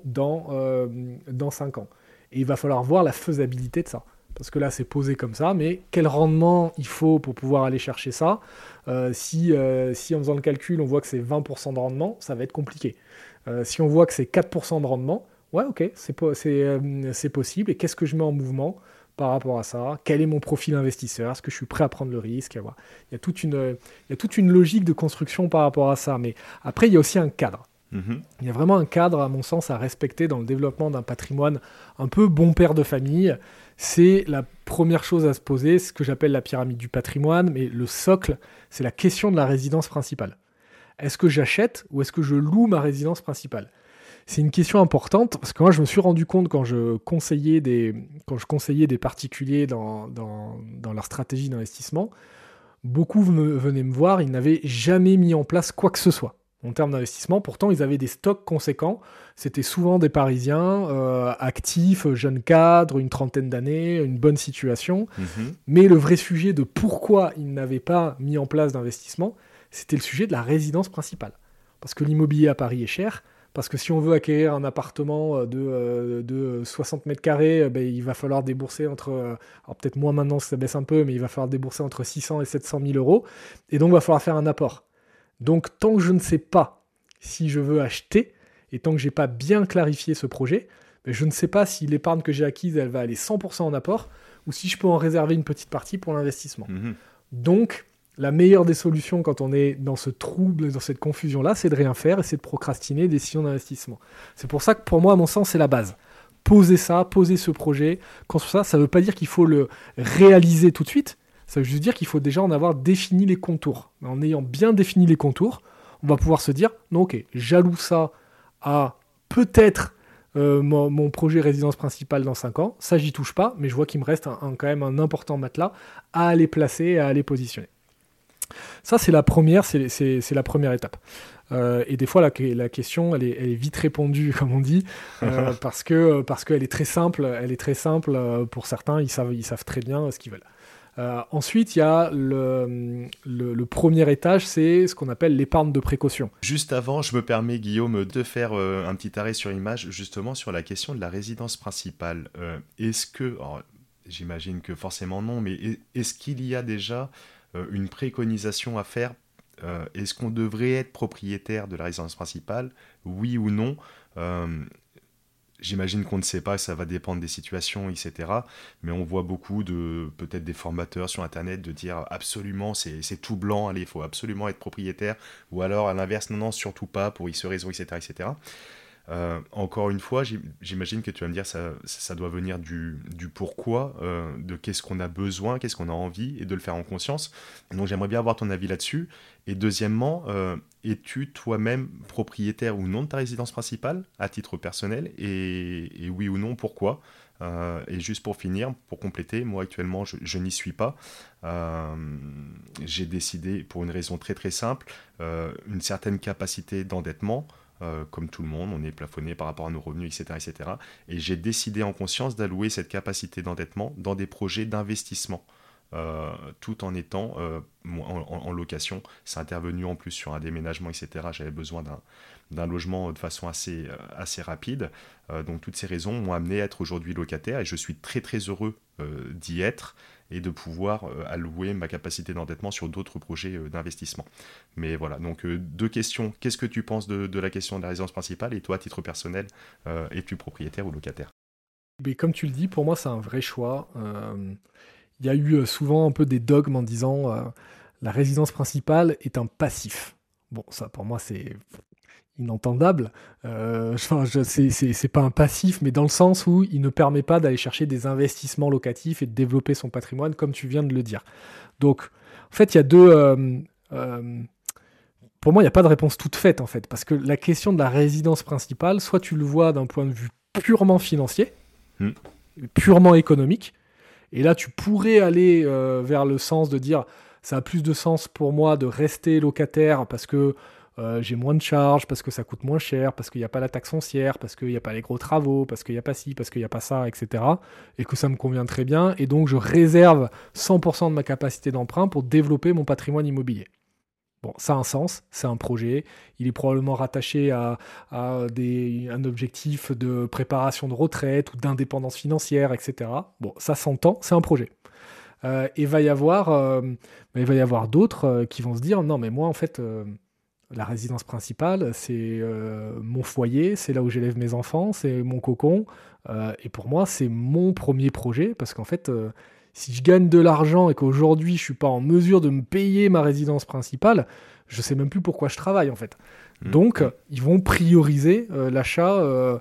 dans 5 ans. Et il va falloir voir la faisabilité de ça. Parce que là, c'est posé comme ça, mais quel rendement il faut pour pouvoir aller chercher ça si en faisant le calcul, on voit que c'est 20% de rendement, ça va être compliqué. Si on voit que c'est 4% de rendement, ouais, ok, c'est possible. Et qu'est-ce que je mets en mouvement par rapport à ça? Quel est mon profil investisseur? Est-ce que je suis prêt à prendre le risque? Il y a toute une logique de construction par rapport à ça. Mais après, il y a aussi un cadre. Il y a vraiment un cadre, à mon sens, à respecter dans le développement d'un patrimoine un peu bon père de famille. C'est la première chose à se poser, ce que j'appelle la pyramide du patrimoine, mais le socle, c'est la question de la résidence principale. Est-ce que j'achète ou est-ce que je loue ma résidence principale? C'est une question importante parce que moi, je me suis rendu compte quand je conseillais des particuliers dans leur stratégie d'investissement, beaucoup venaient me voir, ils n'avaient jamais mis en place quoi que ce soit en termes d'investissement. Pourtant, ils avaient des stocks conséquents. C'était souvent des Parisiens actifs, jeunes cadres, une trentaine d'années, une bonne situation. Mais le vrai sujet de pourquoi ils n'avaient pas mis en place d'investissement, c'était le sujet de la résidence principale. Parce que l'immobilier à Paris est cher, parce que si on veut acquérir un appartement de 60 mètres carrés, il va falloir débourser alors peut-être moins maintenant, ça baisse un peu, mais il va falloir débourser entre 600 et 700 000 euros. Et donc, il va falloir faire un apport. Donc, tant que je ne sais pas si je veux acheter, et tant que je n'ai pas bien clarifié ce projet, je ne sais pas si l'épargne que j'ai acquise, elle va aller 100% en apport, ou si je peux en réserver une petite partie pour l'investissement. Donc, la meilleure des solutions quand on est dans ce trouble, dans cette confusion-là, c'est de rien faire et c'est de procrastiner des décisions d'investissement. C'est pour ça que, pour moi, à mon sens, c'est la base. Poser ce projet, construire ça ne veut pas dire qu'il faut le réaliser tout de suite. Ça veut juste dire qu'il faut déjà en avoir défini les contours. En ayant bien défini les contours, on va pouvoir se dire, non, ok, j'alloue ça à peut-être mon projet résidence principale dans 5 ans. Ça, j'y touche pas, mais je vois qu'il me reste quand même un important matelas à aller placer et à aller positionner. Ça, c'est la première étape. Et des fois, la question, elle est vite répondue, comme on dit, parce qu'elle est très simple. Elle est très simple pour certains. Ils savent très bien ce qu'ils veulent. Ensuite, il y a le premier étage, c'est ce qu'on appelle l'épargne de précaution. Juste avant, je me permets, Guillaume, de faire un petit arrêt sur image, justement sur la question de la résidence principale. Est-ce que, alors, j'imagine que forcément non, mais est-ce qu'il y a déjà une préconisation à faire? Est-ce qu'on devrait être propriétaire de la résidence principale? Oui ou non? J'imagine qu'on ne sait pas, ça va dépendre des situations, etc. Mais on voit beaucoup peut-être des formateurs sur Internet de dire absolument, c'est tout blanc, allez, il faut absolument être propriétaire. Ou alors, à l'inverse, non, surtout pas, pour X raisons, etc., etc. Encore une fois, j'imagine que tu vas me dire ça doit venir du pourquoi, de qu'est-ce qu'on a besoin, qu'est-ce qu'on a envie, et de le faire en conscience. Donc j'aimerais bien avoir ton avis là-dessus. Et deuxièmement, es-tu toi-même propriétaire ou non de ta résidence principale, à titre personnel, et oui ou non, pourquoi? Et juste pour finir, pour compléter, moi actuellement je n'y suis pas. J'ai décidé, pour une raison très très simple, une certaine capacité d'endettement. Comme tout le monde, on est plafonné par rapport à nos revenus, etc., etc. Et j'ai décidé en conscience d'allouer cette capacité d'endettement dans des projets d'investissement, tout en étant en location. C'est intervenu en plus sur un déménagement, etc. J'avais besoin d'un logement de façon assez rapide. Donc toutes ces raisons m'ont amené à être aujourd'hui locataire et je suis très très heureux d'y être et de pouvoir allouer ma capacité d'endettement sur d'autres projets d'investissement. Mais voilà, donc 2 questions. Qu'est-ce que tu penses de la question de la résidence principale? Et toi, à titre personnel, es-tu propriétaire ou locataire? Mais comme tu le dis, pour moi, c'est un vrai choix. Il y a eu souvent un peu des dogmes en disant la résidence principale est un passif. Bon, ça, pour moi, c'est inentendable. C'est pas un passif, mais dans le sens où il ne permet pas d'aller chercher des investissements locatifs et de développer son patrimoine, comme tu viens de le dire. Donc, en fait, il y a pour moi, il n'y a pas de réponse toute faite, en fait, parce que la question de la résidence principale, soit tu le vois d'un point de vue purement financier, purement économique, et là, tu pourrais aller vers le sens de dire ça a plus de sens pour moi de rester locataire parce que j'ai moins de charges, parce que ça coûte moins cher, parce qu'il n'y a pas la taxe foncière, parce qu'il n'y a pas les gros travaux, parce qu'il n'y a pas ci, parce qu'il n'y a pas ça, etc. Et que ça me convient très bien. Et donc, je réserve 100% de ma capacité d'emprunt pour développer mon patrimoine immobilier. Bon, ça a un sens, c'est un projet. Il est probablement rattaché à un objectif de préparation de retraite ou d'indépendance financière, etc. Bon, ça s'entend, c'est un projet. Et il va y avoir d'autres qui vont se dire, non, mais moi, en fait, la résidence principale, c'est mon foyer, c'est là où j'élève mes enfants, c'est mon cocon. Et pour moi, c'est mon premier projet, parce qu'en fait, si je gagne de l'argent et qu'aujourd'hui, je suis pas en mesure de me payer ma résidence principale, je sais même plus pourquoi je travaille, en fait. Donc, ils vont prioriser l'achat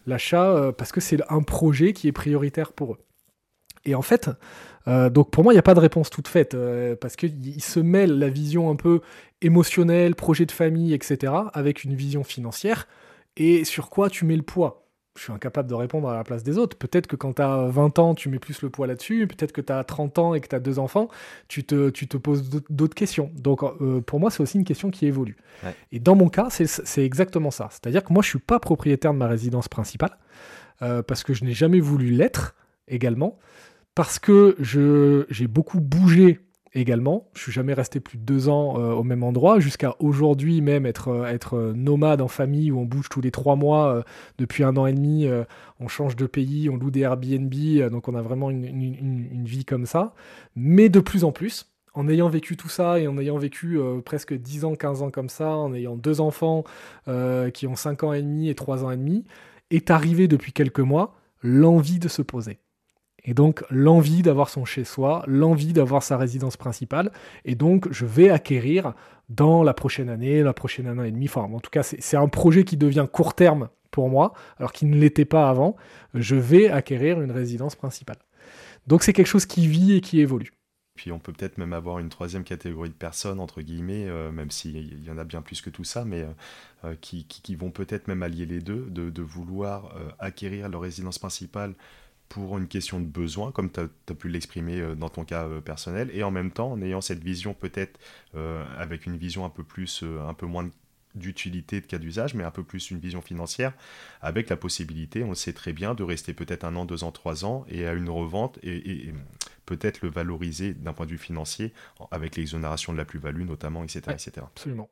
parce que c'est un projet qui est prioritaire pour eux. Et en fait, donc pour moi, il n'y a pas de réponse toute faite, parce qu'il se mêle la vision un peu émotionnelle, projet de famille, etc., avec une vision financière, et sur quoi tu mets le poids. Je suis incapable de répondre à la place des autres. Peut-être que quand tu as 20 ans, tu mets plus le poids là-dessus, peut-être que tu as 30 ans et que tu as 2 enfants, tu te poses d'autres questions. Donc pour moi, c'est aussi une question qui évolue. Ouais. Et dans mon cas, c'est exactement ça. C'est-à-dire que moi, je ne suis pas propriétaire de ma résidence principale, parce que je n'ai jamais voulu l'être également, parce que j'ai beaucoup bougé également. Je ne suis jamais resté plus de 2 ans au même endroit, jusqu'à aujourd'hui même être nomade en famille, où on bouge tous les 3 mois. Depuis 1 an et demi, on change de pays, on loue des Airbnb, donc on a vraiment une vie comme ça. Mais de plus en plus, en ayant vécu tout ça et en ayant vécu presque 10 ans, 15 ans comme ça, en ayant 2 enfants qui ont 5 ans et demi et 3 ans et demi, est arrivé depuis quelques mois l'envie de se poser. Et donc, l'envie d'avoir son chez-soi, l'envie d'avoir sa résidence principale. Et donc, je vais acquérir dans la prochaine année et demie. Enfin, en tout cas, c'est un projet qui devient court terme pour moi, alors qu'il ne l'était pas avant. Je vais acquérir une résidence principale. Donc, c'est quelque chose qui vit et qui évolue. Puis on peut peut-être même avoir une troisième catégorie de personnes, entre guillemets, même s'il y en a bien plus que tout ça, mais qui vont peut-être même allier les deux, de vouloir acquérir leur résidence principale pour une question de besoin, comme tu as pu l'exprimer dans ton cas personnel, et en même temps, en ayant cette vision peut-être, avec une vision un peu moins d'utilité, de cas d'usage, mais un peu plus une vision financière, avec la possibilité, on le sait très bien, de rester peut-être 1 an, 2 ans, 3 ans, et à une revente, et peut-être le valoriser d'un point de vue financier, avec l'exonération de la plus-value notamment, etc. Ouais, etc. Absolument.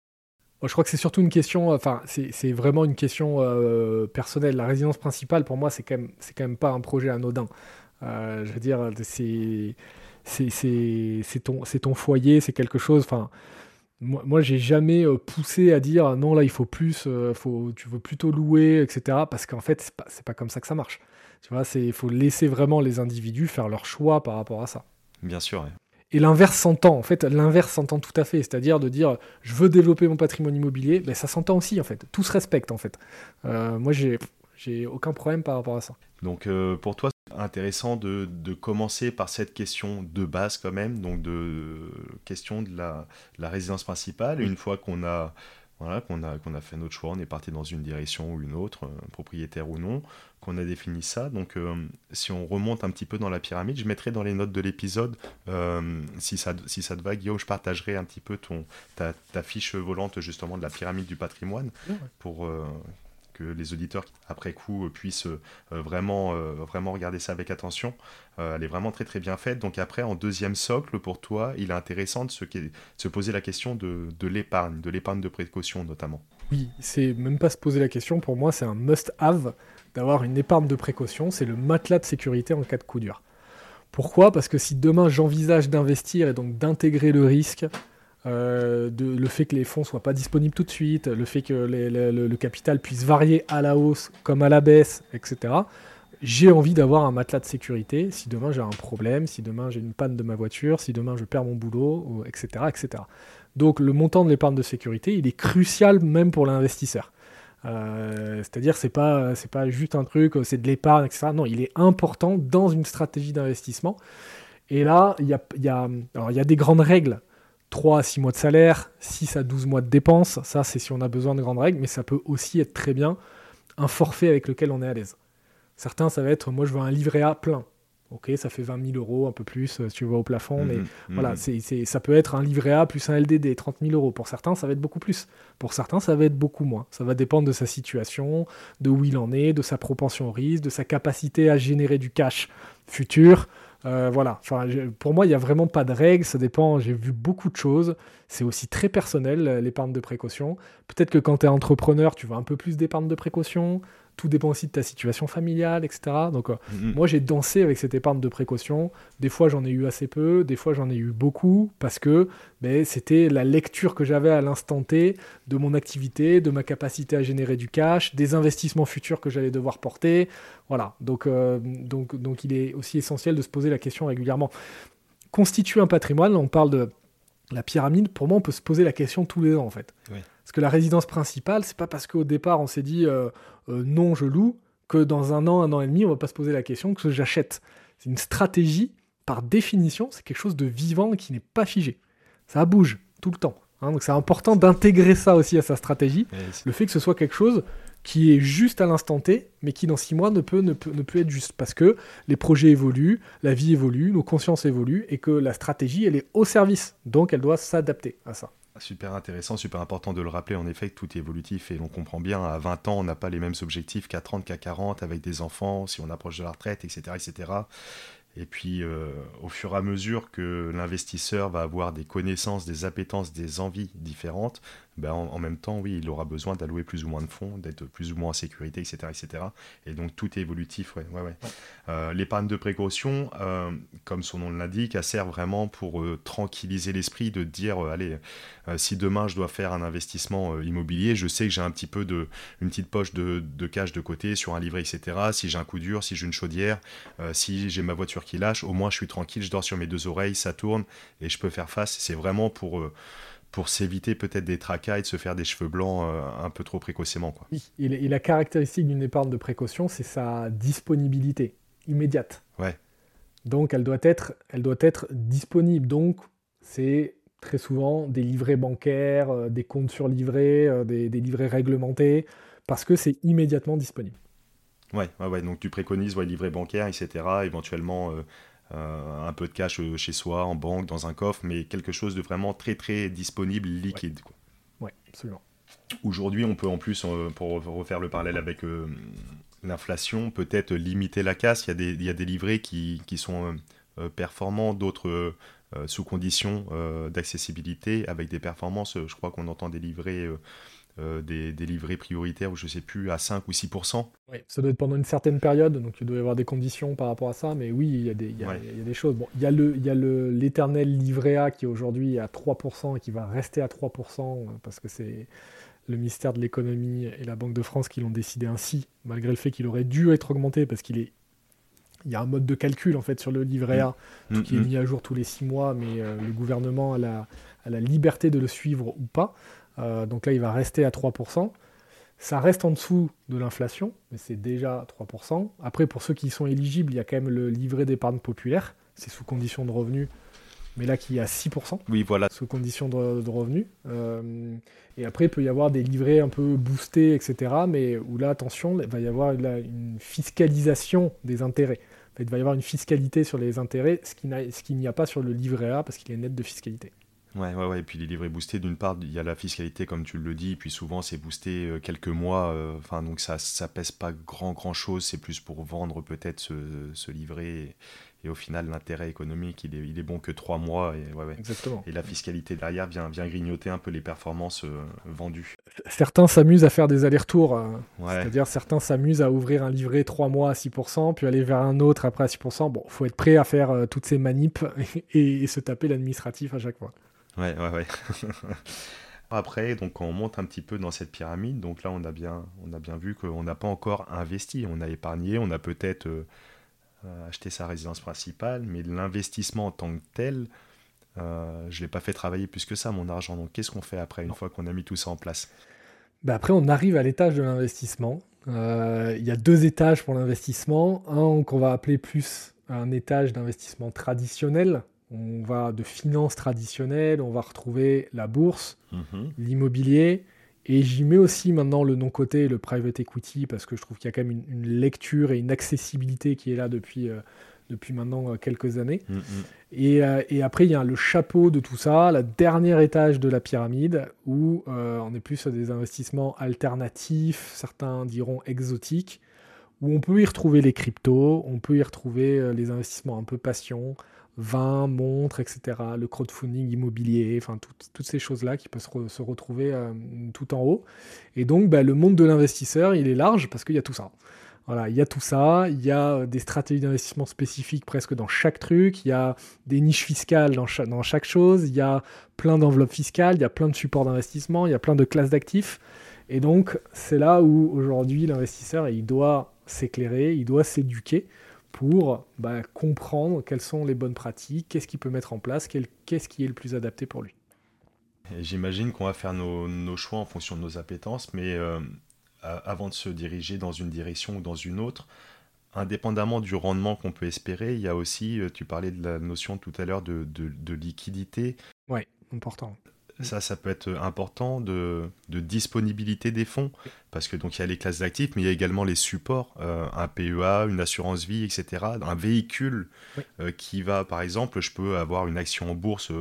Je crois que c'est surtout une question, enfin, c'est vraiment une question personnelle. La résidence principale, pour moi, c'est quand même pas un projet anodin. Je veux dire, c'est ton foyer, c'est quelque chose. Enfin, moi, j'ai jamais poussé à dire non, là, il faut plus, tu veux plutôt louer, etc. Parce qu'en fait, c'est pas comme ça que ça marche. Tu vois, il faut laisser vraiment les individus faire leur choix par rapport à ça. Bien sûr, ouais. Et l'inverse s'entend, en fait, tout à fait, c'est-à-dire de dire je veux développer mon patrimoine immobilier, ben ça s'entend aussi en fait, tout se respecte en fait. Moi j'ai aucun problème par rapport à ça. Donc pour toi c'est intéressant de commencer par cette question de base quand même, donc de question de la résidence principale, et une fois qu'on a fait notre choix, on est parti dans une direction ou une autre, propriétaire ou non, qu'on a défini ça. Donc, si on remonte un petit peu dans la pyramide, je mettrai dans les notes de l'épisode, si ça te va, Guillaume, je partagerai un petit peu ta fiche volante justement de la pyramide du patrimoine, pour que les auditeurs après coup puissent vraiment regarder ça avec attention. Elle est vraiment très très bien faite. Donc après, en deuxième socle, pour toi, il est intéressant de se poser la question de l'épargne de précaution notamment. Oui, c'est même pas se poser la question, pour moi c'est un must-have d'avoir une épargne de précaution, c'est le matelas de sécurité en cas de coup dur. Pourquoi ? Parce que si demain j'envisage d'investir et donc d'intégrer le risque, le fait que les fonds ne soient pas disponibles tout de suite, le fait que le capital puisse varier à la hausse comme à la baisse, etc., j'ai envie d'avoir un matelas de sécurité si demain j'ai un problème, si demain j'ai une panne de ma voiture, si demain je perds mon boulot, etc., etc. Donc le montant de l'épargne de sécurité, il est crucial même pour l'investisseur. C'est-à-dire c'est pas juste un truc, c'est de l'épargne, etc. Non, il est important dans une stratégie d'investissement. Et là, il y a des grandes règles. 3 à 6 mois de salaire, 6 à 12 mois de dépenses, ça c'est si on a besoin de grandes règles, mais ça peut aussi être très bien un forfait avec lequel on est à l'aise. Certains, ça va être, moi je veux un livret A plein. Ok, ça fait 20 000 euros, un peu plus, si tu vas au plafond, mais voilà, ça peut être un livret A plus un LDD, 30 000 euros. Pour certains, ça va être beaucoup plus. Pour certains, ça va être beaucoup moins. Ça va dépendre de sa situation, de où il en est, de sa propension au risque, de sa capacité à générer du cash futur. Voilà. Enfin, pour moi, il n'y a vraiment pas de règle. Ça dépend. J'ai vu beaucoup de choses. C'est aussi très personnel, l'épargne de précaution. Peut-être que quand tu es entrepreneur, tu veux un peu plus d'épargne de précaution. Tout dépend aussi de ta situation familiale, etc. Donc, moi, j'ai dansé avec cette épargne de précaution. Des fois, j'en ai eu assez peu. Des fois, j'en ai eu beaucoup parce que c'était la lecture que j'avais à l'instant T de mon activité, de ma capacité à générer du cash, des investissements futurs que j'allais devoir porter. Voilà. Donc, il est aussi essentiel de se poser la question régulièrement. Constituer un patrimoine, on parle de la pyramide. Pour moi, on peut se poser la question tous les ans, en fait. Oui. Parce que la résidence principale, c'est pas parce qu'au départ, on s'est dit non, je loue, que dans un an et demi, on va pas se poser la question que j'achète. C'est une stratégie, par définition, c'est quelque chose de vivant et qui n'est pas figé. Ça bouge tout le temps. Donc c'est important d'intégrer ça aussi à sa stratégie. Le fait que ce soit quelque chose qui est juste à l'instant T, mais qui dans 6 mois ne peut être juste. Parce que les projets évoluent, la vie évolue, nos consciences évoluent, et que la stratégie, elle est au service. Donc elle doit s'adapter à ça. Super intéressant, super important de le rappeler, en effet, que tout est évolutif et on comprend bien, à 20 ans, on n'a pas les mêmes objectifs qu'à 30, qu'à 40, avec des enfants, si on approche de la retraite, etc. etc. Et puis, au fur et à mesure que l'investisseur va avoir des connaissances, des appétences, des envies différentes, en même temps, oui, il aura besoin d'allouer plus ou moins de fonds, d'être plus ou moins en sécurité, etc. etc. Et donc, tout est évolutif. Ouais. L'épargne de précaution, comme son nom l'indique, elle sert vraiment pour tranquilliser l'esprit, de dire, si demain je dois faire un investissement immobilier, je sais que j'ai un petit peu une petite poche de cash de côté sur un livret, etc. Si j'ai un coup dur, si j'ai une chaudière, si j'ai ma voiture qui lâche, au moins je suis tranquille, je dors sur mes 2 oreilles, ça tourne et je peux faire face. C'est vraiment pour s'éviter peut-être des tracas et de se faire des cheveux blancs un peu trop précocement, quoi. Oui, et la caractéristique d'une épargne de précaution, c'est sa disponibilité immédiate. Ouais. Donc elle doit être disponible. Donc c'est très souvent des livrets bancaires, des comptes sur livrets, des livrets réglementés, parce que c'est immédiatement disponible. Ouais. Donc tu préconises livret bancaire, etc. Éventuellement un peu de cash chez soi, en banque, dans un coffre, mais quelque chose de vraiment très très disponible, liquide. Ouais, absolument. Aujourd'hui, on peut en plus, pour refaire le parallèle avec l'inflation, peut-être limiter la casse. Il y a des livrets qui sont performants, d'autres sous conditions d'accessibilité, avec des performances. Je crois qu'on entend des livrets... des livrets prioritaires, je ne sais plus, à 5 ou 6%. Oui, ça doit être pendant une certaine période, donc il doit y avoir des conditions par rapport à ça, mais oui, il y a des choses. Bon, il y a l'éternel livret A qui est aujourd'hui à 3% et qui va rester à 3%, parce que c'est le ministère de l'économie et la Banque de France qui l'ont décidé ainsi, malgré le fait qu'il aurait dû être augmenté, parce il y a un mode de calcul en fait sur le livret A, qui est mis à jour tous les 6 mois, mais le gouvernement a la liberté de le suivre ou pas. Donc là, il va rester à 3%. Ça reste en dessous de l'inflation, mais c'est déjà 3%. Après, pour ceux qui sont éligibles, il y a quand même le livret d'épargne populaire. C'est sous condition de revenu, mais là qui est à 6%. Oui, voilà. Sous condition de revenu. Et après, il peut y avoir des livrets un peu boostés, etc. Mais où là, attention, il va y avoir une fiscalisation des intérêts. En fait, il va y avoir une fiscalité sur les intérêts, ce qu'il n'y a pas sur le livret A, parce qu'il est net de fiscalité. Ouais. Et puis les livrets boostés, d'une part, il y a la fiscalité, comme tu le dis, puis souvent c'est boosté quelques mois. Donc ça pèse pas grand chose. C'est plus pour vendre peut-être ce livret. Et au final, l'intérêt économique, il est bon que 3 mois. Et, Exactement. Et la fiscalité derrière vient grignoter un peu les performances vendues. Certains s'amusent à faire des allers-retours. C'est-à-dire, certains s'amusent à ouvrir un livret 3 mois à 6%, puis aller vers un autre après à 6%. Bon, il faut être prêt à faire toutes ces manips et se taper l'administratif à chaque fois. Ouais. Après, donc, quand on monte un petit peu dans cette pyramide, donc là, on a bien vu qu'on n'a pas encore investi. On a épargné, on a peut-être acheté sa résidence principale, mais l'investissement en tant que tel, je ne l'ai pas fait travailler plus que ça, mon argent. Donc, qu'est-ce qu'on fait après, une fois qu'on a mis tout ça en place ? Après, on arrive à l'étage de l'investissement. Il y a 2 étages pour l'investissement. Un qu'on va appeler plus un étage d'investissement traditionnel. On va de finances traditionnelles, on va retrouver la bourse, l'immobilier, et j'y mets aussi maintenant le non-coté, le private equity, parce que je trouve qu'il y a quand même une lecture et une accessibilité qui est là depuis depuis maintenant quelques années. Mhm. Et après, il y a le chapeau de tout ça, le dernier étage de la pyramide, où on est plus sur des investissements alternatifs, certains diront exotiques, où on peut y retrouver les cryptos, on peut y retrouver les investissements un peu passion, vin, montres, etc., le crowdfunding immobilier, enfin toutes ces choses-là qui peuvent se retrouver tout en haut. Et donc, le monde de l'investisseur, il est large parce qu'il y a tout ça. Voilà, il y a tout ça, il y a des stratégies d'investissement spécifiques presque dans chaque truc, il y a des niches fiscales dans chaque chose, il y a plein d'enveloppes fiscales, il y a plein de supports d'investissement, il y a plein de classes d'actifs. Et donc, c'est là où aujourd'hui l'investisseur, il doit s'éclairer, il doit s'éduquer pour comprendre quelles sont les bonnes pratiques, qu'est-ce qu'il peut mettre en place, qu'est-ce qui est le plus adapté pour lui. Et j'imagine qu'on va faire nos choix en fonction de nos appétences, mais avant de se diriger dans une direction ou dans une autre, indépendamment du rendement qu'on peut espérer, il y a aussi, tu parlais de la notion tout à l'heure de liquidité. Ouais, important. Ça peut être important de disponibilité des fonds, parce que donc il y a les classes d'actifs, mais il y a également les supports, un PEA, une assurance vie, etc. Un véhicule qui va, par exemple, je peux avoir une action en bourse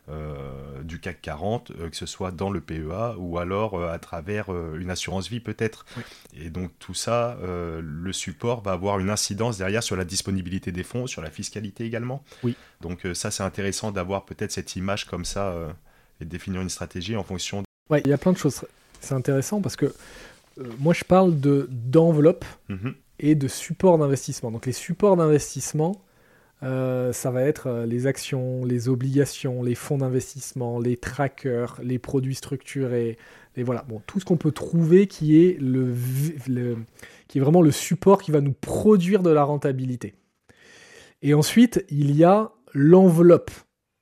du CAC 40, que ce soit dans le PEA ou alors à travers une assurance vie peut-être. Oui. Et donc tout ça, le support va avoir une incidence derrière sur la disponibilité des fonds, sur la fiscalité également. Oui. Donc ça c'est intéressant d'avoir peut-être cette image comme ça. Et définir une stratégie en fonction. Ouais, il y a plein de choses. C'est intéressant parce que moi, je parle d'enveloppe et de support d'investissement. Donc, les supports d'investissement, ça va être les actions, les obligations, les fonds d'investissement, les trackers, les produits structurés, et voilà. Bon, tout ce qu'on peut trouver qui est qui est vraiment le support qui va nous produire de la rentabilité. Et ensuite, il y a l'enveloppe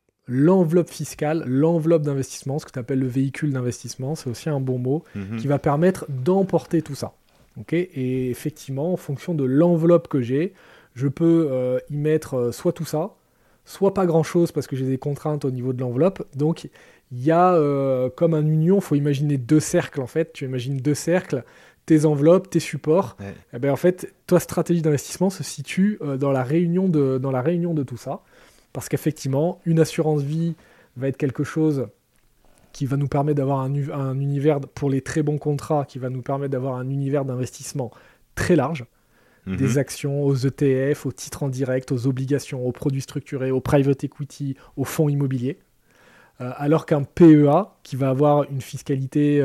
fiscale, l'enveloppe d'investissement, ce que tu appelles le véhicule d'investissement, c'est aussi un bon mot, qui va permettre d'emporter tout ça. Okay, et effectivement, en fonction de l'enveloppe que j'ai, je peux y mettre soit tout ça, soit pas grand-chose parce que j'ai des contraintes au niveau de l'enveloppe. Donc, il y a comme un union, il faut imaginer deux cercles en fait. Tu imagines deux cercles, tes enveloppes, tes supports. Ouais. Et ben, en fait, ta stratégie d'investissement se situe dans la réunion de tout ça. Parce qu'effectivement, une assurance vie va être quelque chose qui va nous permettre d'avoir un univers, pour les très bons contrats, qui va nous permettre d'avoir un univers d'investissement très large. Des actions, aux ETF, aux titres en direct, aux obligations, aux produits structurés, aux private equity, aux fonds immobiliers. Alors qu'un PEA, qui va avoir une fiscalité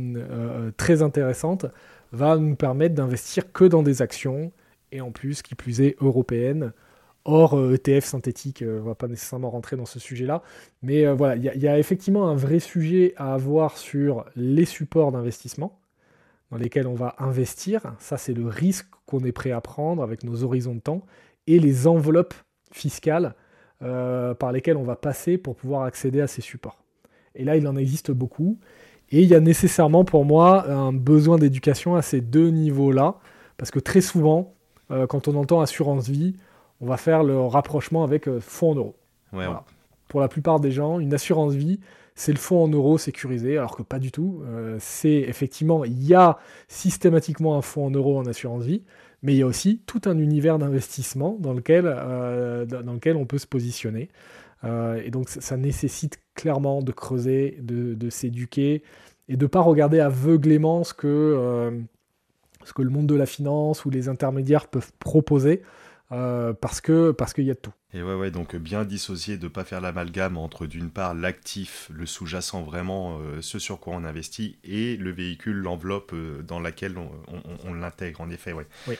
très intéressante, va nous permettre d'investir que dans des actions, et en plus, qui plus est, européennes, hors ETF synthétique. On ne va pas nécessairement rentrer dans ce sujet-là. Mais voilà, il y a effectivement un vrai sujet à avoir sur les supports d'investissement dans lesquels on va investir. Ça, c'est le risque qu'on est prêt à prendre avec nos horizons de temps, et les enveloppes fiscales par lesquelles on va passer pour pouvoir accéder à ces supports. Et là, il en existe beaucoup. Et il y a nécessairement pour moi un besoin d'éducation à ces deux niveaux-là, parce que très souvent, quand on entend assurance vie, on va faire le rapprochement avec fonds en euros. Ouais, voilà. Pour la plupart des gens, une assurance vie, c'est le fonds en euros sécurisé, alors que pas du tout. C'est effectivement, il y a systématiquement un fonds en euros en assurance vie, mais il y a aussi tout un univers d'investissement dans lequel on peut se positionner. Et donc, ça nécessite clairement de creuser, de s'éduquer, et de ne pas regarder aveuglément ce que le monde de la finance ou les intermédiaires peuvent proposer, parce qu'il y a de tout. Et ouais, donc bien dissocier, de ne pas faire l'amalgame entre d'une part l'actif, le sous-jacent vraiment, ce sur quoi on investit, et le véhicule, l'enveloppe dans laquelle on l'intègre, en effet. Ouais. Oui.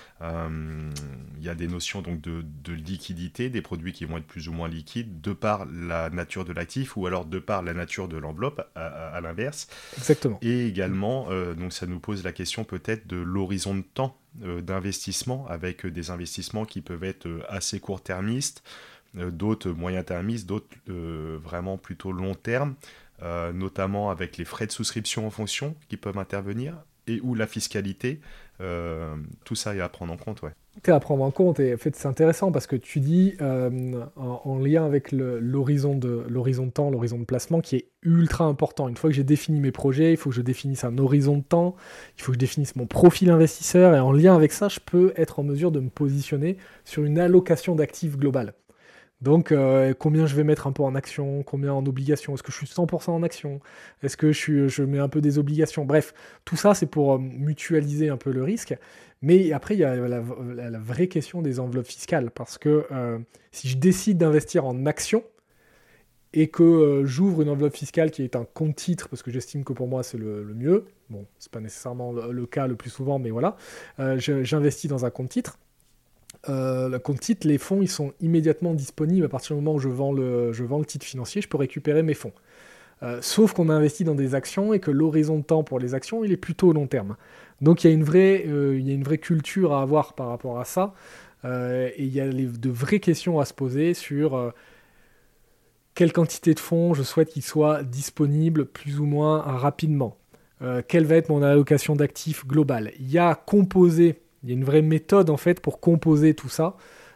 Y a des notions donc de liquidité, des produits qui vont être plus ou moins liquides, de par la nature de l'actif, ou alors de par la nature de l'enveloppe, à l'inverse. Exactement. Et également, donc ça nous pose la question peut-être de l'horizon de temps d'investissement, avec des investissements qui peuvent être assez court-termistes, d'autres moyen-termistes, d'autres vraiment plutôt long terme, notamment avec les frais de souscription en fonction qui peuvent intervenir, et ou la fiscalité, tout ça est à prendre en compte. Ouais. à prendre en compte. Et en fait, c'est intéressant parce que tu dis, en lien avec l'horizon de temps, l'horizon de placement, qui est ultra important. Une fois que j'ai défini mes projets, il faut que je définisse un horizon de temps, il faut que je définisse mon profil investisseur. Et en lien avec ça, je peux être en mesure de me positionner sur une allocation d'actifs globale. Donc, combien je vais mettre un peu en action, combien en obligations, est-ce que je suis 100% en action, est-ce que je mets un peu des obligations, bref, tout ça c'est pour mutualiser un peu le risque. Mais après, il y a la vraie question des enveloppes fiscales, parce que si je décide d'investir en action et que j'ouvre une enveloppe fiscale qui est un compte titre, parce que j'estime que pour moi c'est le mieux, bon, c'est pas nécessairement le cas le plus souvent, mais voilà, j'investis dans un compte titre. Le compte titre, les fonds, ils sont immédiatement disponibles à partir du moment où je vends le titre financier, je peux récupérer mes fonds. Sauf qu'on a investi dans des actions et que l'horizon de temps pour les actions, il est plutôt au long terme. Donc il y a une vraie culture à avoir par rapport à ça. Et il y a de vraies questions à se poser sur quelle quantité de fonds je souhaite qu'ils soient disponibles plus ou moins rapidement. Quelle va être mon allocation d'actifs globale. Il y a une vraie méthode en fait pour composer tout ça.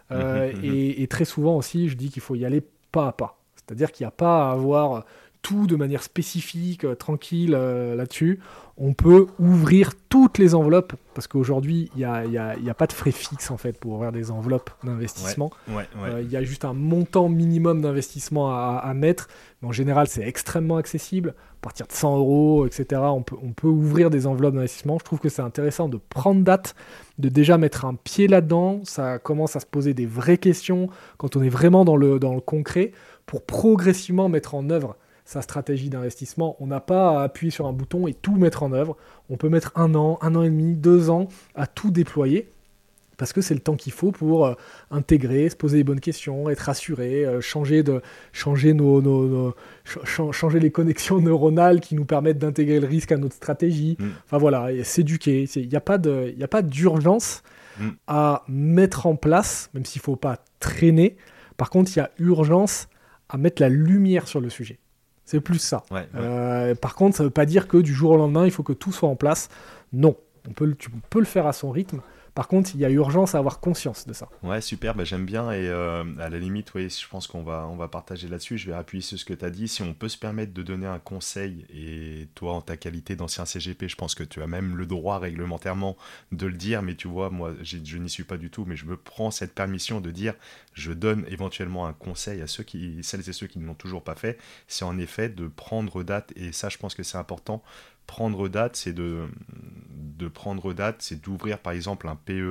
Et très souvent aussi, je dis qu'il faut y aller pas à pas. C'est-à-dire qu'il n'y a pas à avoir tout de manière spécifique, tranquille là-dessus. On peut ouvrir toutes les enveloppes, parce qu'aujourd'hui, il n'y a pas de frais fixes en fait, pour ouvrir des enveloppes d'investissement. Il y a juste un montant minimum d'investissement à mettre. Mais en général, c'est extrêmement accessible. À partir de 100 euros, etc., on peut ouvrir des enveloppes d'investissement. Je trouve que c'est intéressant de prendre date, de déjà mettre un pied là-dedans. Ça commence à se poser des vraies questions quand on est vraiment dans le concret, pour progressivement mettre en œuvre sa stratégie d'investissement. On n'a pas à appuyer sur un bouton et tout mettre en œuvre. On peut mettre 1 an, 1 an et demi, 2 ans à tout déployer, parce que c'est le temps qu'il faut pour intégrer, se poser les bonnes questions, être rassuré, changer les connexions neuronales qui nous permettent d'intégrer le risque à notre stratégie. Enfin voilà, et s'éduquer. Il n'y a pas d'urgence à mettre en place, même s'il ne faut pas traîner. Par contre, il y a urgence à mettre la lumière sur le sujet. C'est plus ça. Par contre, ça ne veut pas dire que du jour au lendemain, il faut que tout soit en place. Non, tu peux le faire à son rythme. Par contre, il y a urgence à avoir conscience de ça. Ouais, super, j'aime bien. Et à la limite, je pense qu'on va partager là-dessus. Je vais appuyer sur ce que tu as dit. Si on peut se permettre de donner un conseil, et toi, en ta qualité d'ancien CGP, je pense que tu as même le droit réglementairement de le dire. Mais tu vois, moi, je n'y suis pas du tout. Mais je me prends cette permission de dire, je donne éventuellement un conseil à celles et ceux qui ne l'ont toujours pas fait. C'est en effet de prendre date. Et ça, je pense que c'est important. Prendre date, c'est c'est d'ouvrir par exemple un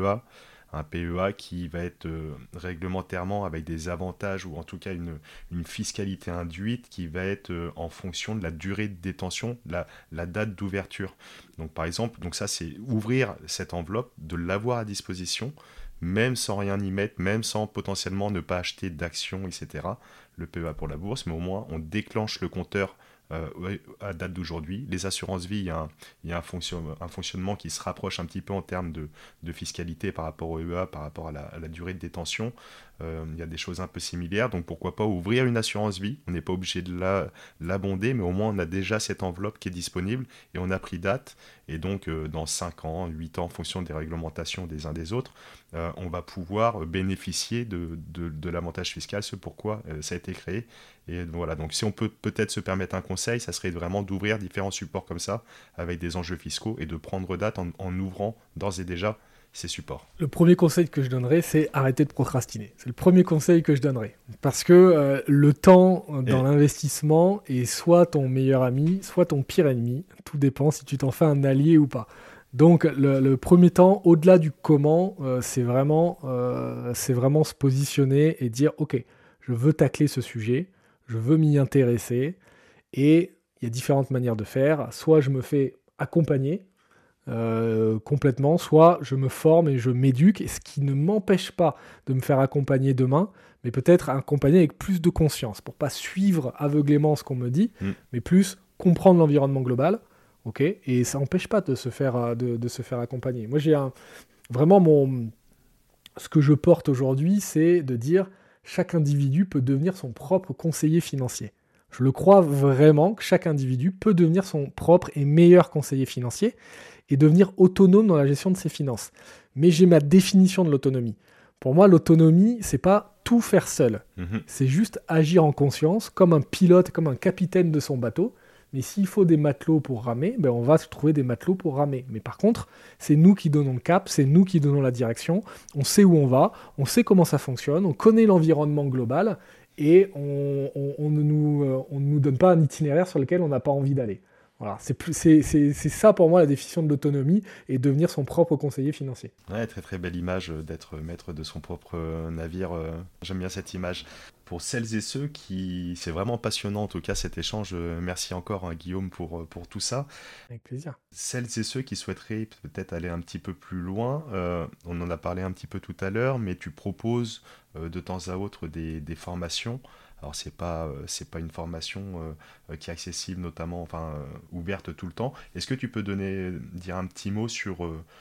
PEA qui va être réglementairement avec des avantages, ou en tout cas une fiscalité induite qui va être en fonction de la durée de détention, la date d'ouverture. Donc par exemple, ça c'est ouvrir cette enveloppe, de l'avoir à disposition, même sans rien y mettre, même sans potentiellement ne pas acheter d'actions, etc. Le PEA pour la bourse, mais au moins on déclenche le compteur à date d'aujourd'hui. Les assurances vie, il y a un fonctionnement qui se rapproche un petit peu en termes de fiscalité par rapport au EA, par rapport à la durée de détention. Il y a des choses un peu similaires, donc pourquoi pas ouvrir une assurance vie. On n'est pas obligé de l'abonder, mais au moins on a déjà cette enveloppe qui est disponible et on a pris date. Et donc dans 5 ans, 8 ans, en fonction des réglementations des uns des autres, on va pouvoir bénéficier de l'avantage fiscal, ce pourquoi ça a été créé. Et voilà, donc si on peut peut-être se permettre un conseil, ça serait vraiment d'ouvrir différents supports comme ça, avec des enjeux fiscaux, et de prendre date en ouvrant d'ores et déjà ces supports. Le premier conseil que je donnerais, c'est arrêter de procrastiner. C'est le premier conseil que je donnerais. Parce que le temps dans l'investissement est soit ton meilleur ami, soit ton pire ennemi. Tout dépend si tu t'en fais un allié ou pas. Donc le premier temps, au-delà du comment, c'est vraiment se positionner et dire « Ok, je veux tacler ce sujet, je veux m'y intéresser. » Et il y a différentes manières de faire. Soit je me fais accompagner complètement, soit je me forme et je m'éduque, ce qui ne m'empêche pas de me faire accompagner demain, mais peut-être accompagner avec plus de conscience, pour pas suivre aveuglément ce qu'on me dit, mais plus comprendre l'environnement global. Okay, et ça n'empêche pas de se faire accompagner. Moi, ce que je porte aujourd'hui, c'est de dire chaque individu peut devenir son propre conseiller financier. Je le crois vraiment que chaque individu peut devenir son propre et meilleur conseiller financier et devenir autonome dans la gestion de ses finances. Mais j'ai ma définition de l'autonomie. Pour moi, l'autonomie, c'est pas tout faire seul. C'est juste agir en conscience, comme un pilote, comme un capitaine de son bateau. Mais s'il faut des matelots pour ramer, on va se trouver des matelots pour ramer. Mais par contre, c'est nous qui donnons le cap, c'est nous qui donnons la direction. On sait où on va, on sait comment ça fonctionne, on connaît l'environnement global et on ne nous donne pas un itinéraire sur lequel on n'a pas envie d'aller. Voilà, c'est ça pour moi la définition de l'autonomie et devenir son propre conseiller financier. Ouais, très très belle image d'être maître de son propre navire. J'aime bien cette image. Pour celles et ceux qui... C'est vraiment passionnant en tout cas cet échange. Merci encore Guillaume pour tout ça. Avec plaisir. Celles et ceux qui souhaiteraient peut-être aller un petit peu plus loin, on en a parlé un petit peu tout à l'heure, mais tu proposes de temps à autre des formations. Alors c'est pas une formation qui est accessible notamment, ouverte tout le temps. Est-ce que tu peux dire un petit mot sur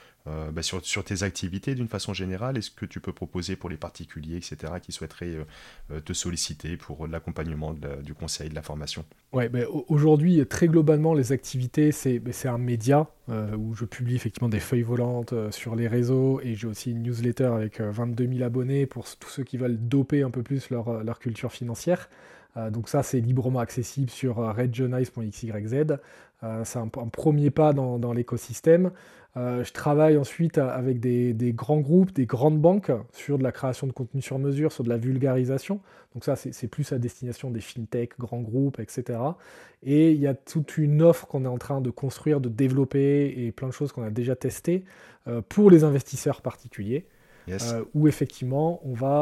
tes activités d'une façon générale? Est-ce que tu peux proposer pour les particuliers, etc., qui souhaiteraient te solliciter pour l'accompagnement du conseil, de la formation? Ouais, aujourd'hui, très globalement, les activités, c'est un média où je publie effectivement des feuilles volantes sur les réseaux et j'ai aussi une newsletter avec 22 000 abonnés pour tous ceux qui veulent doper un peu plus leur culture financière. Donc ça, c'est librement accessible sur redjonice.xyz. C'est un premier pas dans l'écosystème. Je travaille ensuite avec des grands groupes, des grandes banques sur de la création de contenu sur mesure, sur de la vulgarisation. Donc ça, c'est plus à destination des fintech, grands groupes, etc. Et il y a toute une offre qu'on est en train de construire, de développer et plein de choses qu'on a déjà testées pour les investisseurs particuliers. Yes. Où effectivement,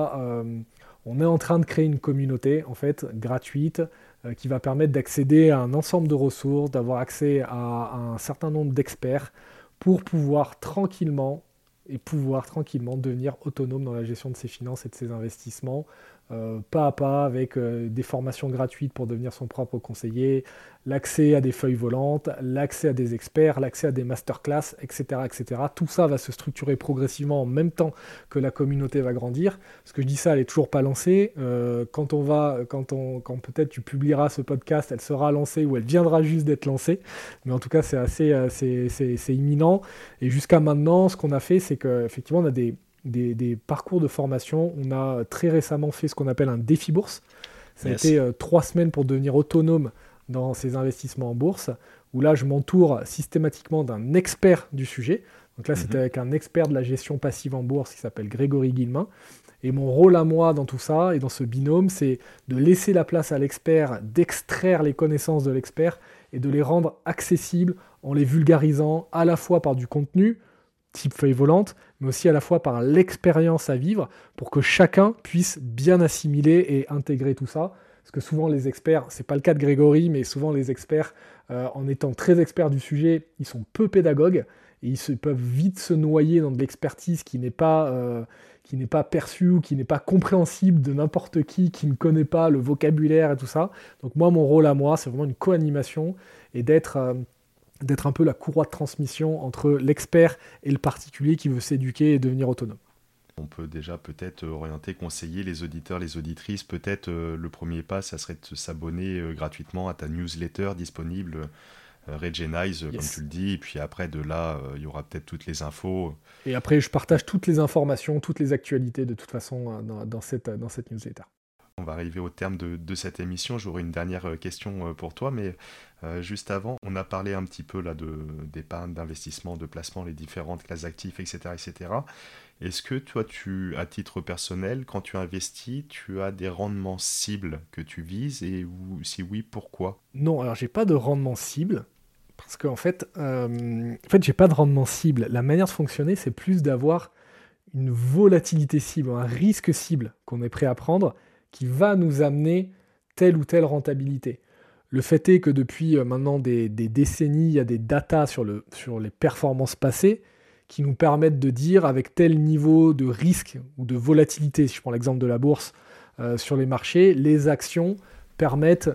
on est en train de créer une communauté en fait gratuite qui va permettre d'accéder à un ensemble de ressources, d'avoir accès à un certain nombre d'experts pour pouvoir tranquillement devenir autonome dans la gestion de ses finances et de ses investissements, pas à pas, avec des formations gratuites pour devenir son propre conseiller, l'accès à des feuilles volantes, l'accès à des experts, l'accès à des masterclass, etc., etc. Tout ça va se structurer progressivement en même temps que la communauté va grandir. Parce que je dis ça, elle n'est toujours pas lancée. Quand peut-être tu publieras ce podcast, elle sera lancée ou elle viendra juste d'être lancée. Mais en tout cas, c'est imminent. Et jusqu'à maintenant, ce qu'on a fait, c'est qu'effectivement, on a des parcours de formation. On a très récemment fait ce qu'on appelle un défi bourse. Ça a été 3 semaines pour devenir autonome dans ses investissements en bourse, où là, je m'entoure systématiquement d'un expert du sujet. Donc là, c'était avec un expert de la gestion passive en bourse qui s'appelle Grégory Guillemin. Et mon rôle à moi dans tout ça, et dans ce binôme, c'est de laisser la place à l'expert, d'extraire les connaissances de l'expert et de les rendre accessibles en les vulgarisant à la fois par du contenu, type feuille volante, mais aussi à la fois par l'expérience à vivre pour que chacun puisse bien assimiler et intégrer tout ça. Parce que souvent les experts, c'est pas le cas de Grégory, mais souvent les experts, en étant très experts du sujet, ils sont peu pédagogues et ils peuvent vite se noyer dans de l'expertise qui n'est pas perçue ou qui n'est pas compréhensible de n'importe qui ne connaît pas le vocabulaire et tout ça. Donc mon rôle à moi, c'est vraiment une co-animation et d'être un peu la courroie de transmission entre l'expert et le particulier qui veut s'éduquer et devenir autonome. On peut déjà peut-être orienter, conseiller les auditeurs, les auditrices. Peut-être le premier pas, ça serait de s'abonner gratuitement à ta newsletter disponible, Redjonice, comme tu le dis. Et puis après, de là, il y aura peut-être toutes les infos. Et après, je partage toutes les informations, toutes les actualités de toute façon dans cette newsletter. On va arriver au terme de cette émission. J'aurai une dernière question pour toi, mais juste avant, on a parlé un petit peu là d'épargne, d'investissement, de placement, les différentes classes d'actifs, etc., etc. Est-ce que toi, à titre personnel, quand tu investis, tu as des rendements cibles que tu vises et si oui, pourquoi? Non, alors j'ai pas de rendement cible parce qu'en fait, j'ai pas de rendement cible. La manière de fonctionner, c'est plus d'avoir une volatilité cible, un risque cible qu'on est prêt à prendre qui va nous amener telle ou telle rentabilité. Le fait est que depuis maintenant des décennies, il y a des datas sur les performances passées qui nous permettent de dire avec tel niveau de risque ou de volatilité, si je prends l'exemple de la bourse, sur les marchés, les actions permettent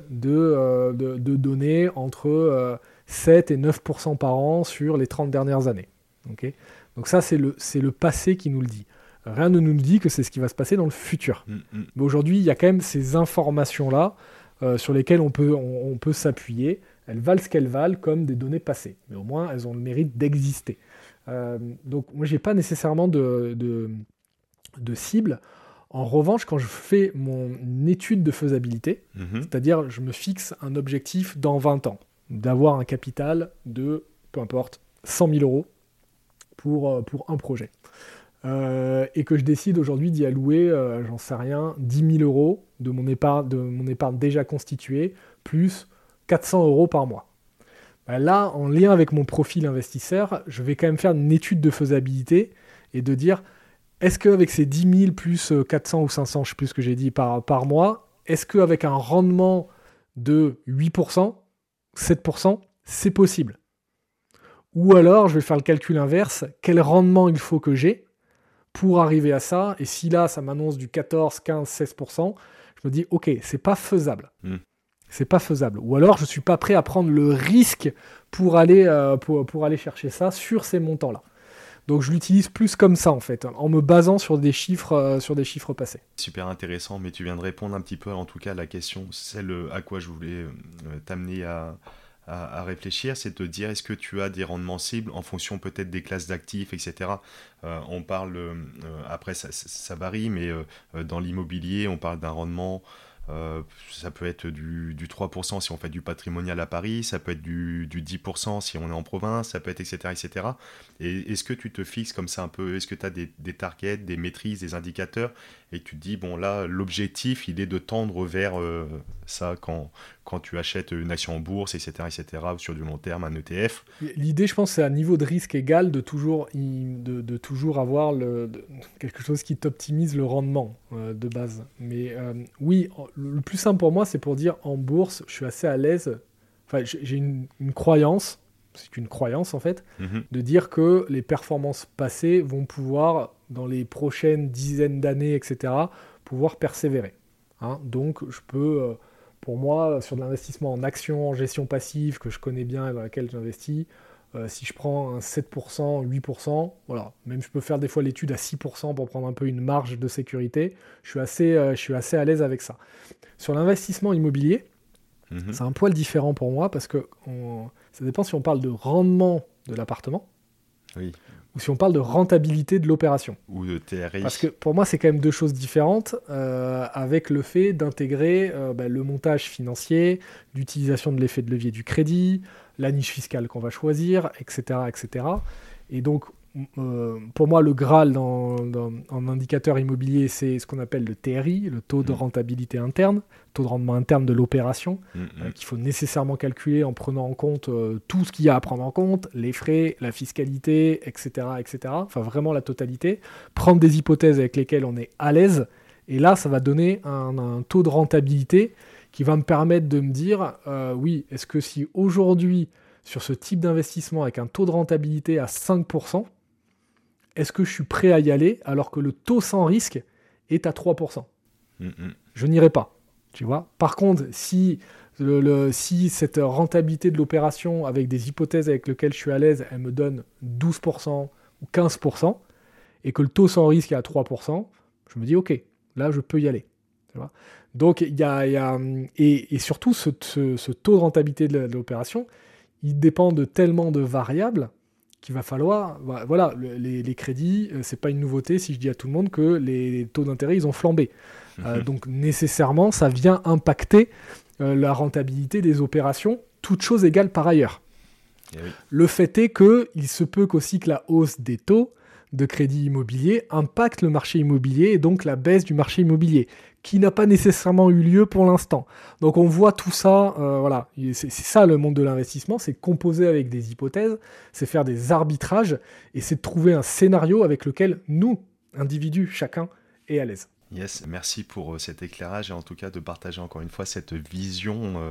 de donner entre 7 et 9% par an sur les 30 dernières années. Okay, donc ça, c'est le passé qui nous le dit. Rien ne nous dit que c'est ce qui va se passer dans le futur. Mais aujourd'hui, il y a quand même ces informations-là sur lesquelles on peut s'appuyer. Elles valent ce qu'elles valent comme des données passées, mais au moins elles ont le mérite d'exister. Donc moi j'ai pas nécessairement de cible. En revanche, quand je fais mon étude de faisabilité, c'est-à-dire je me fixe un objectif dans 20 ans, d'avoir un capital de, peu importe, 100 000 euros pour un projet. Et que je décide aujourd'hui d'y allouer, j'en sais rien, 10 000 euros de mon épargne déjà constituée, plus 400 euros par mois. Là, en lien avec mon profil investisseur, je vais quand même faire une étude de faisabilité et de dire, est-ce qu'avec ces 10 000 plus 400 ou 500, je ne sais plus ce que j'ai dit, par mois, est-ce qu'avec un rendement de 8%, 7%, c'est possible? Ou alors, je vais faire le calcul inverse, quel rendement il faut que j'ai pour arriver à ça? Et si là, ça m'annonce du 14, 15, 16%, je me dis, ok, c'est pas faisable. C'est pas faisable. Ou alors, je suis pas prêt à prendre le risque pour aller chercher ça sur ces montants-là. Donc, je l'utilise plus comme ça, en fait, en me basant sur des chiffres passés. Super intéressant, mais tu viens de répondre un petit peu, en tout cas, à la question, celle à quoi je voulais t'amener à réfléchir, c'est de te dire, est-ce que tu as des rendements cibles en fonction peut-être des classes d'actifs, etc. On parle, après ça varie, mais dans l'immobilier, on parle d'un rendement, ça peut être du 3% si on fait du patrimonial à Paris, ça peut être du 10% si on est en province, ça peut être etc. etc. Et est-ce que tu te fixes comme ça un peu, est-ce que tu as des targets, des maîtrises, des indicateurs, et tu te dis, bon là, l'objectif, il est de tendre vers ça quand tu achètes une action en bourse, etc., etc., ou sur du long terme, un ETF. L'idée, je pense, c'est à niveau de risque égal de toujours avoir quelque chose qui t'optimise le rendement de base. Mais oui, le plus simple pour moi, c'est pour dire en bourse, je suis assez à l'aise. Enfin, j'ai une croyance, c'est qu'une croyance en fait, de dire que les performances passées vont pouvoir, dans les prochaines dizaines d'années, etc., pouvoir persévérer. Donc, je peux... Pour moi, sur de l'investissement en actions, en gestion passive, que je connais bien et dans laquelle j'investis, si je prends un 7%, 8%, voilà, même je peux faire des fois l'étude à 6% pour prendre un peu une marge de sécurité, je suis assez à l'aise avec ça. Sur l'investissement immobilier, c'est un poil différent pour moi parce que ça dépend si on parle de rendement de l'appartement ou si on parle de rentabilité de l'opération. Ou de TRI. Parce que pour moi, c'est quand même deux choses différentes avec le fait d'intégrer le montage financier, l'utilisation de l'effet de levier du crédit, la niche fiscale qu'on va choisir, etc. etc. Et donc, pour moi, le Graal en indicateur immobilier, c'est ce qu'on appelle le TRI, le taux de rentabilité interne, taux de rendement interne de l'opération, qu'il faut nécessairement calculer en prenant en compte tout ce qu'il y a à prendre en compte, les frais, la fiscalité, etc., etc. Enfin, vraiment la totalité. Prendre des hypothèses avec lesquelles on est à l'aise. Et là, ça va donner un taux de rentabilité qui va me permettre de me dire, oui, est-ce que si aujourd'hui, sur ce type d'investissement avec un taux de rentabilité à 5%, est-ce que je suis prêt à y aller alors que le taux sans risque est à 3%? Je n'irai pas, tu vois. Par contre, si cette rentabilité de l'opération avec des hypothèses avec lesquelles je suis à l'aise, elle me donne 12% ou 15%, et que le taux sans risque est à 3%, je me dis, ok, là, je peux y aller. Tu vois. Donc, et surtout, ce taux de rentabilité de l'opération, il dépend de tellement de variables qu'il va falloir... Voilà, les crédits, c'est pas une nouveauté si je dis à tout le monde que les taux d'intérêt, ils ont flambé. Donc, nécessairement, ça vient impacter la rentabilité des opérations, toutes choses égales par ailleurs. Oui. Le fait est qu'il se peut qu'aussi que la hausse des taux de crédit immobilier impacte le marché immobilier et donc la baisse du marché immobilier, qui n'a pas nécessairement eu lieu pour l'instant. Donc on voit tout ça, voilà, c'est ça le monde de l'investissement, c'est composer avec des hypothèses, c'est faire des arbitrages, et c'est de trouver un scénario avec lequel nous, individus, chacun, est à l'aise. Yes, merci pour cet éclairage et en tout cas de partager encore une fois cette vision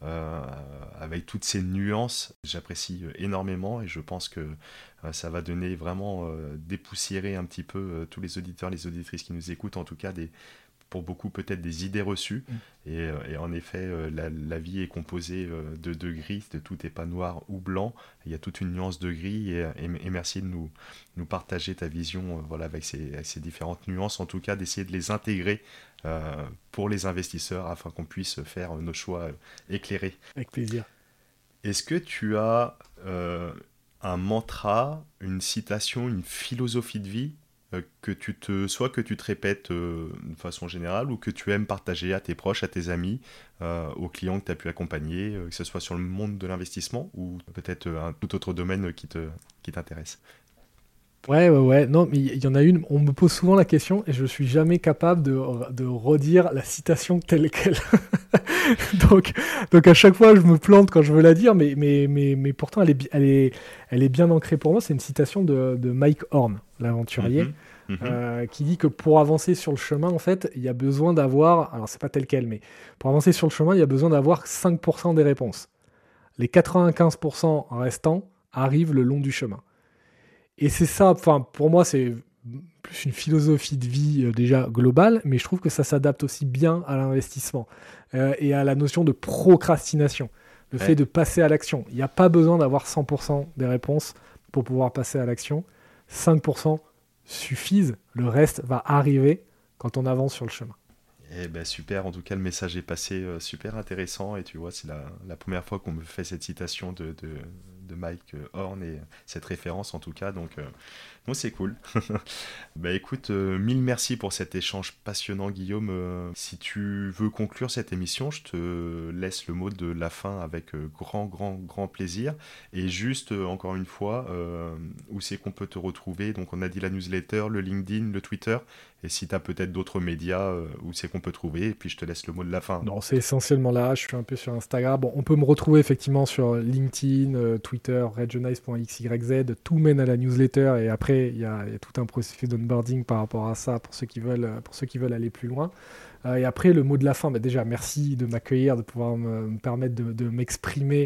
avec toutes ces nuances. J'apprécie énormément et je pense que ça va donner vraiment dépoussiérer un petit peu tous les auditeurs, les auditrices qui nous écoutent, en tout cas pour beaucoup peut-être des idées reçues. Et en effet, la vie est composée de gris, de tout n'est pas noir ou blanc. Il y a toute une nuance de gris et merci de nous partager ta vision voilà, avec ces différentes nuances, en tout cas d'essayer de les intégrer pour les investisseurs afin qu'on puisse faire nos choix éclairés. Avec plaisir. Est-ce que tu as un mantra, une citation, une philosophie de vie soit que tu te répètes de façon générale ou que tu aimes partager à tes proches, à tes amis, aux clients que tu as pu accompagner, que ce soit sur le monde de l'investissement ou peut-être un tout autre domaine qui t'intéresse? Ouais. Non, mais il y en a une. On me pose souvent la question et je suis jamais capable de redire la citation telle quelle. donc à chaque fois, je me plante quand je veux la dire, mais pourtant, elle est bien ancrée pour moi. C'est une citation de Mike Horn, l'aventurier, qui dit que pour avancer sur le chemin, en fait, il y a besoin d'avoir. Alors, c'est pas tel quel, mais pour avancer sur le chemin, il y a besoin d'avoir 5% des réponses. Les 95% restants arrivent le long du chemin. Et c'est ça, enfin, pour moi, c'est plus une philosophie de vie déjà globale, mais je trouve que ça s'adapte aussi bien à l'investissement et à la notion de procrastination, le fait de passer à l'action. Il n'y a pas besoin d'avoir 100% des réponses pour pouvoir passer à l'action. 5% suffisent, le reste va arriver quand on avance sur le chemin. Eh ben super, en tout cas le message est passé super intéressant et tu vois c'est la première fois qu'on me fait cette citation de Mike Horn et cette référence en tout cas donc c'est cool. Bah écoute, mille merci pour cet échange passionnant Guillaume. Si tu veux conclure cette émission, je te laisse le mot de la fin avec grand plaisir et juste encore une fois où c'est qu'on peut te retrouver. Donc on a dit la newsletter, le LinkedIn, le Twitter et si tu as peut-être d'autres médias où c'est qu'on peut trouver et puis je te laisse le mot de la fin. Non, c'est essentiellement là, je suis un peu sur Instagram. Bon, on peut me retrouver effectivement sur LinkedIn, Twitter, redgenize.xyz, tout mène à la newsletter et après il y a tout un processus d'onboarding par rapport à ça pour ceux qui veulent aller plus loin. Et après le mot de la fin, déjà merci de m'accueillir, de pouvoir me permettre de m'exprimer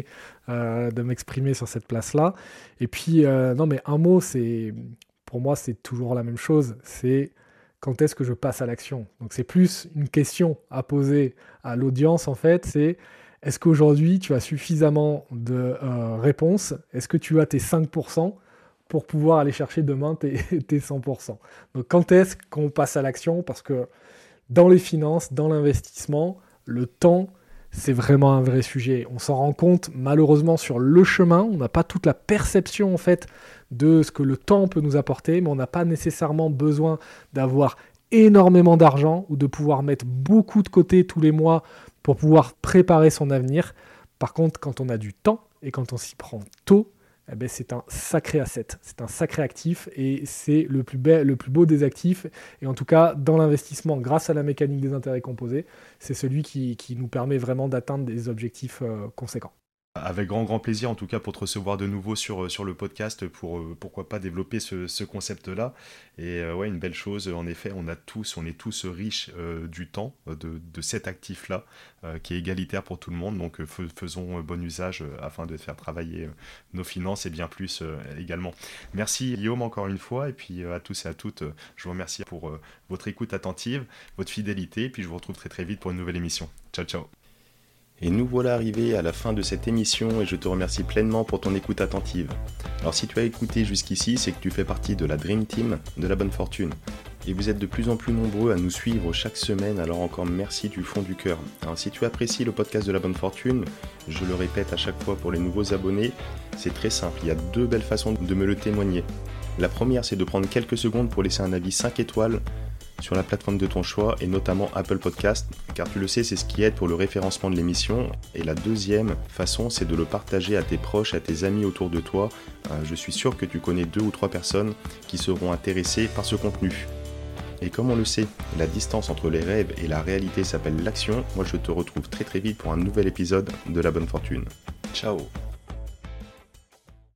sur cette place-là. Et puis non mais un mot, pour moi c'est toujours la même chose, c'est quand est-ce que je passe à l'action? Donc c'est plus une question à poser à l'audience en fait, c'est est-ce qu'aujourd'hui tu as suffisamment de réponses? Est-ce que tu as tes 5% pour pouvoir aller chercher demain tes 100%? Donc quand est-ce qu'on passe à l'action? Parce que dans les finances, dans l'investissement, le temps, c'est vraiment un vrai sujet. On s'en rend compte malheureusement sur le chemin, on n'a pas toute la perception en fait de ce que le temps peut nous apporter, mais on n'a pas nécessairement besoin d'avoir énormément d'argent ou de pouvoir mettre beaucoup de côté tous les mois pour pouvoir préparer son avenir. Par contre, quand on a du temps et quand on s'y prend tôt, c'est un sacré asset, c'est un sacré actif et c'est le plus beau des actifs. Et en tout cas, dans l'investissement, grâce à la mécanique des intérêts composés, c'est celui qui nous permet vraiment d'atteindre des objectifs conséquents. Avec grand plaisir en tout cas pour te recevoir de nouveau sur le podcast pour pourquoi pas développer ce concept-là. Et une belle chose, en effet, on est tous riches du temps, de cet actif-là qui est égalitaire pour tout le monde. Donc faisons bon usage afin de faire travailler nos finances et bien plus également. Merci Guillaume encore une fois et puis à tous et à toutes, je vous remercie pour votre écoute attentive, votre fidélité et puis je vous retrouve très vite pour une nouvelle émission. Ciao. Et nous voilà arrivés à la fin de cette émission et je te remercie pleinement pour ton écoute attentive. Alors si tu as écouté jusqu'ici, c'est que tu fais partie de la Dream Team de la bonne fortune. Et vous êtes de plus en plus nombreux à nous suivre chaque semaine, alors encore merci du fond du cœur. Alors si tu apprécies le podcast de la bonne fortune, je le répète à chaque fois pour les nouveaux abonnés, c'est très simple, il y a 2 belles façons de me le témoigner. La première, c'est de prendre quelques secondes pour laisser un avis 5 étoiles sur la plateforme de ton choix et notamment Apple Podcast, car tu le sais, c'est ce qui aide pour le référencement de l'émission. Et la deuxième façon, c'est de le partager à tes proches, à tes amis autour de toi. Je suis sûr que tu connais 2 ou 3 personnes qui seront intéressées par ce contenu. Et comme on le sait, la distance entre les rêves et la réalité s'appelle l'action. Moi, je te retrouve très vite pour un nouvel épisode de La Bonne Fortune. Ciao.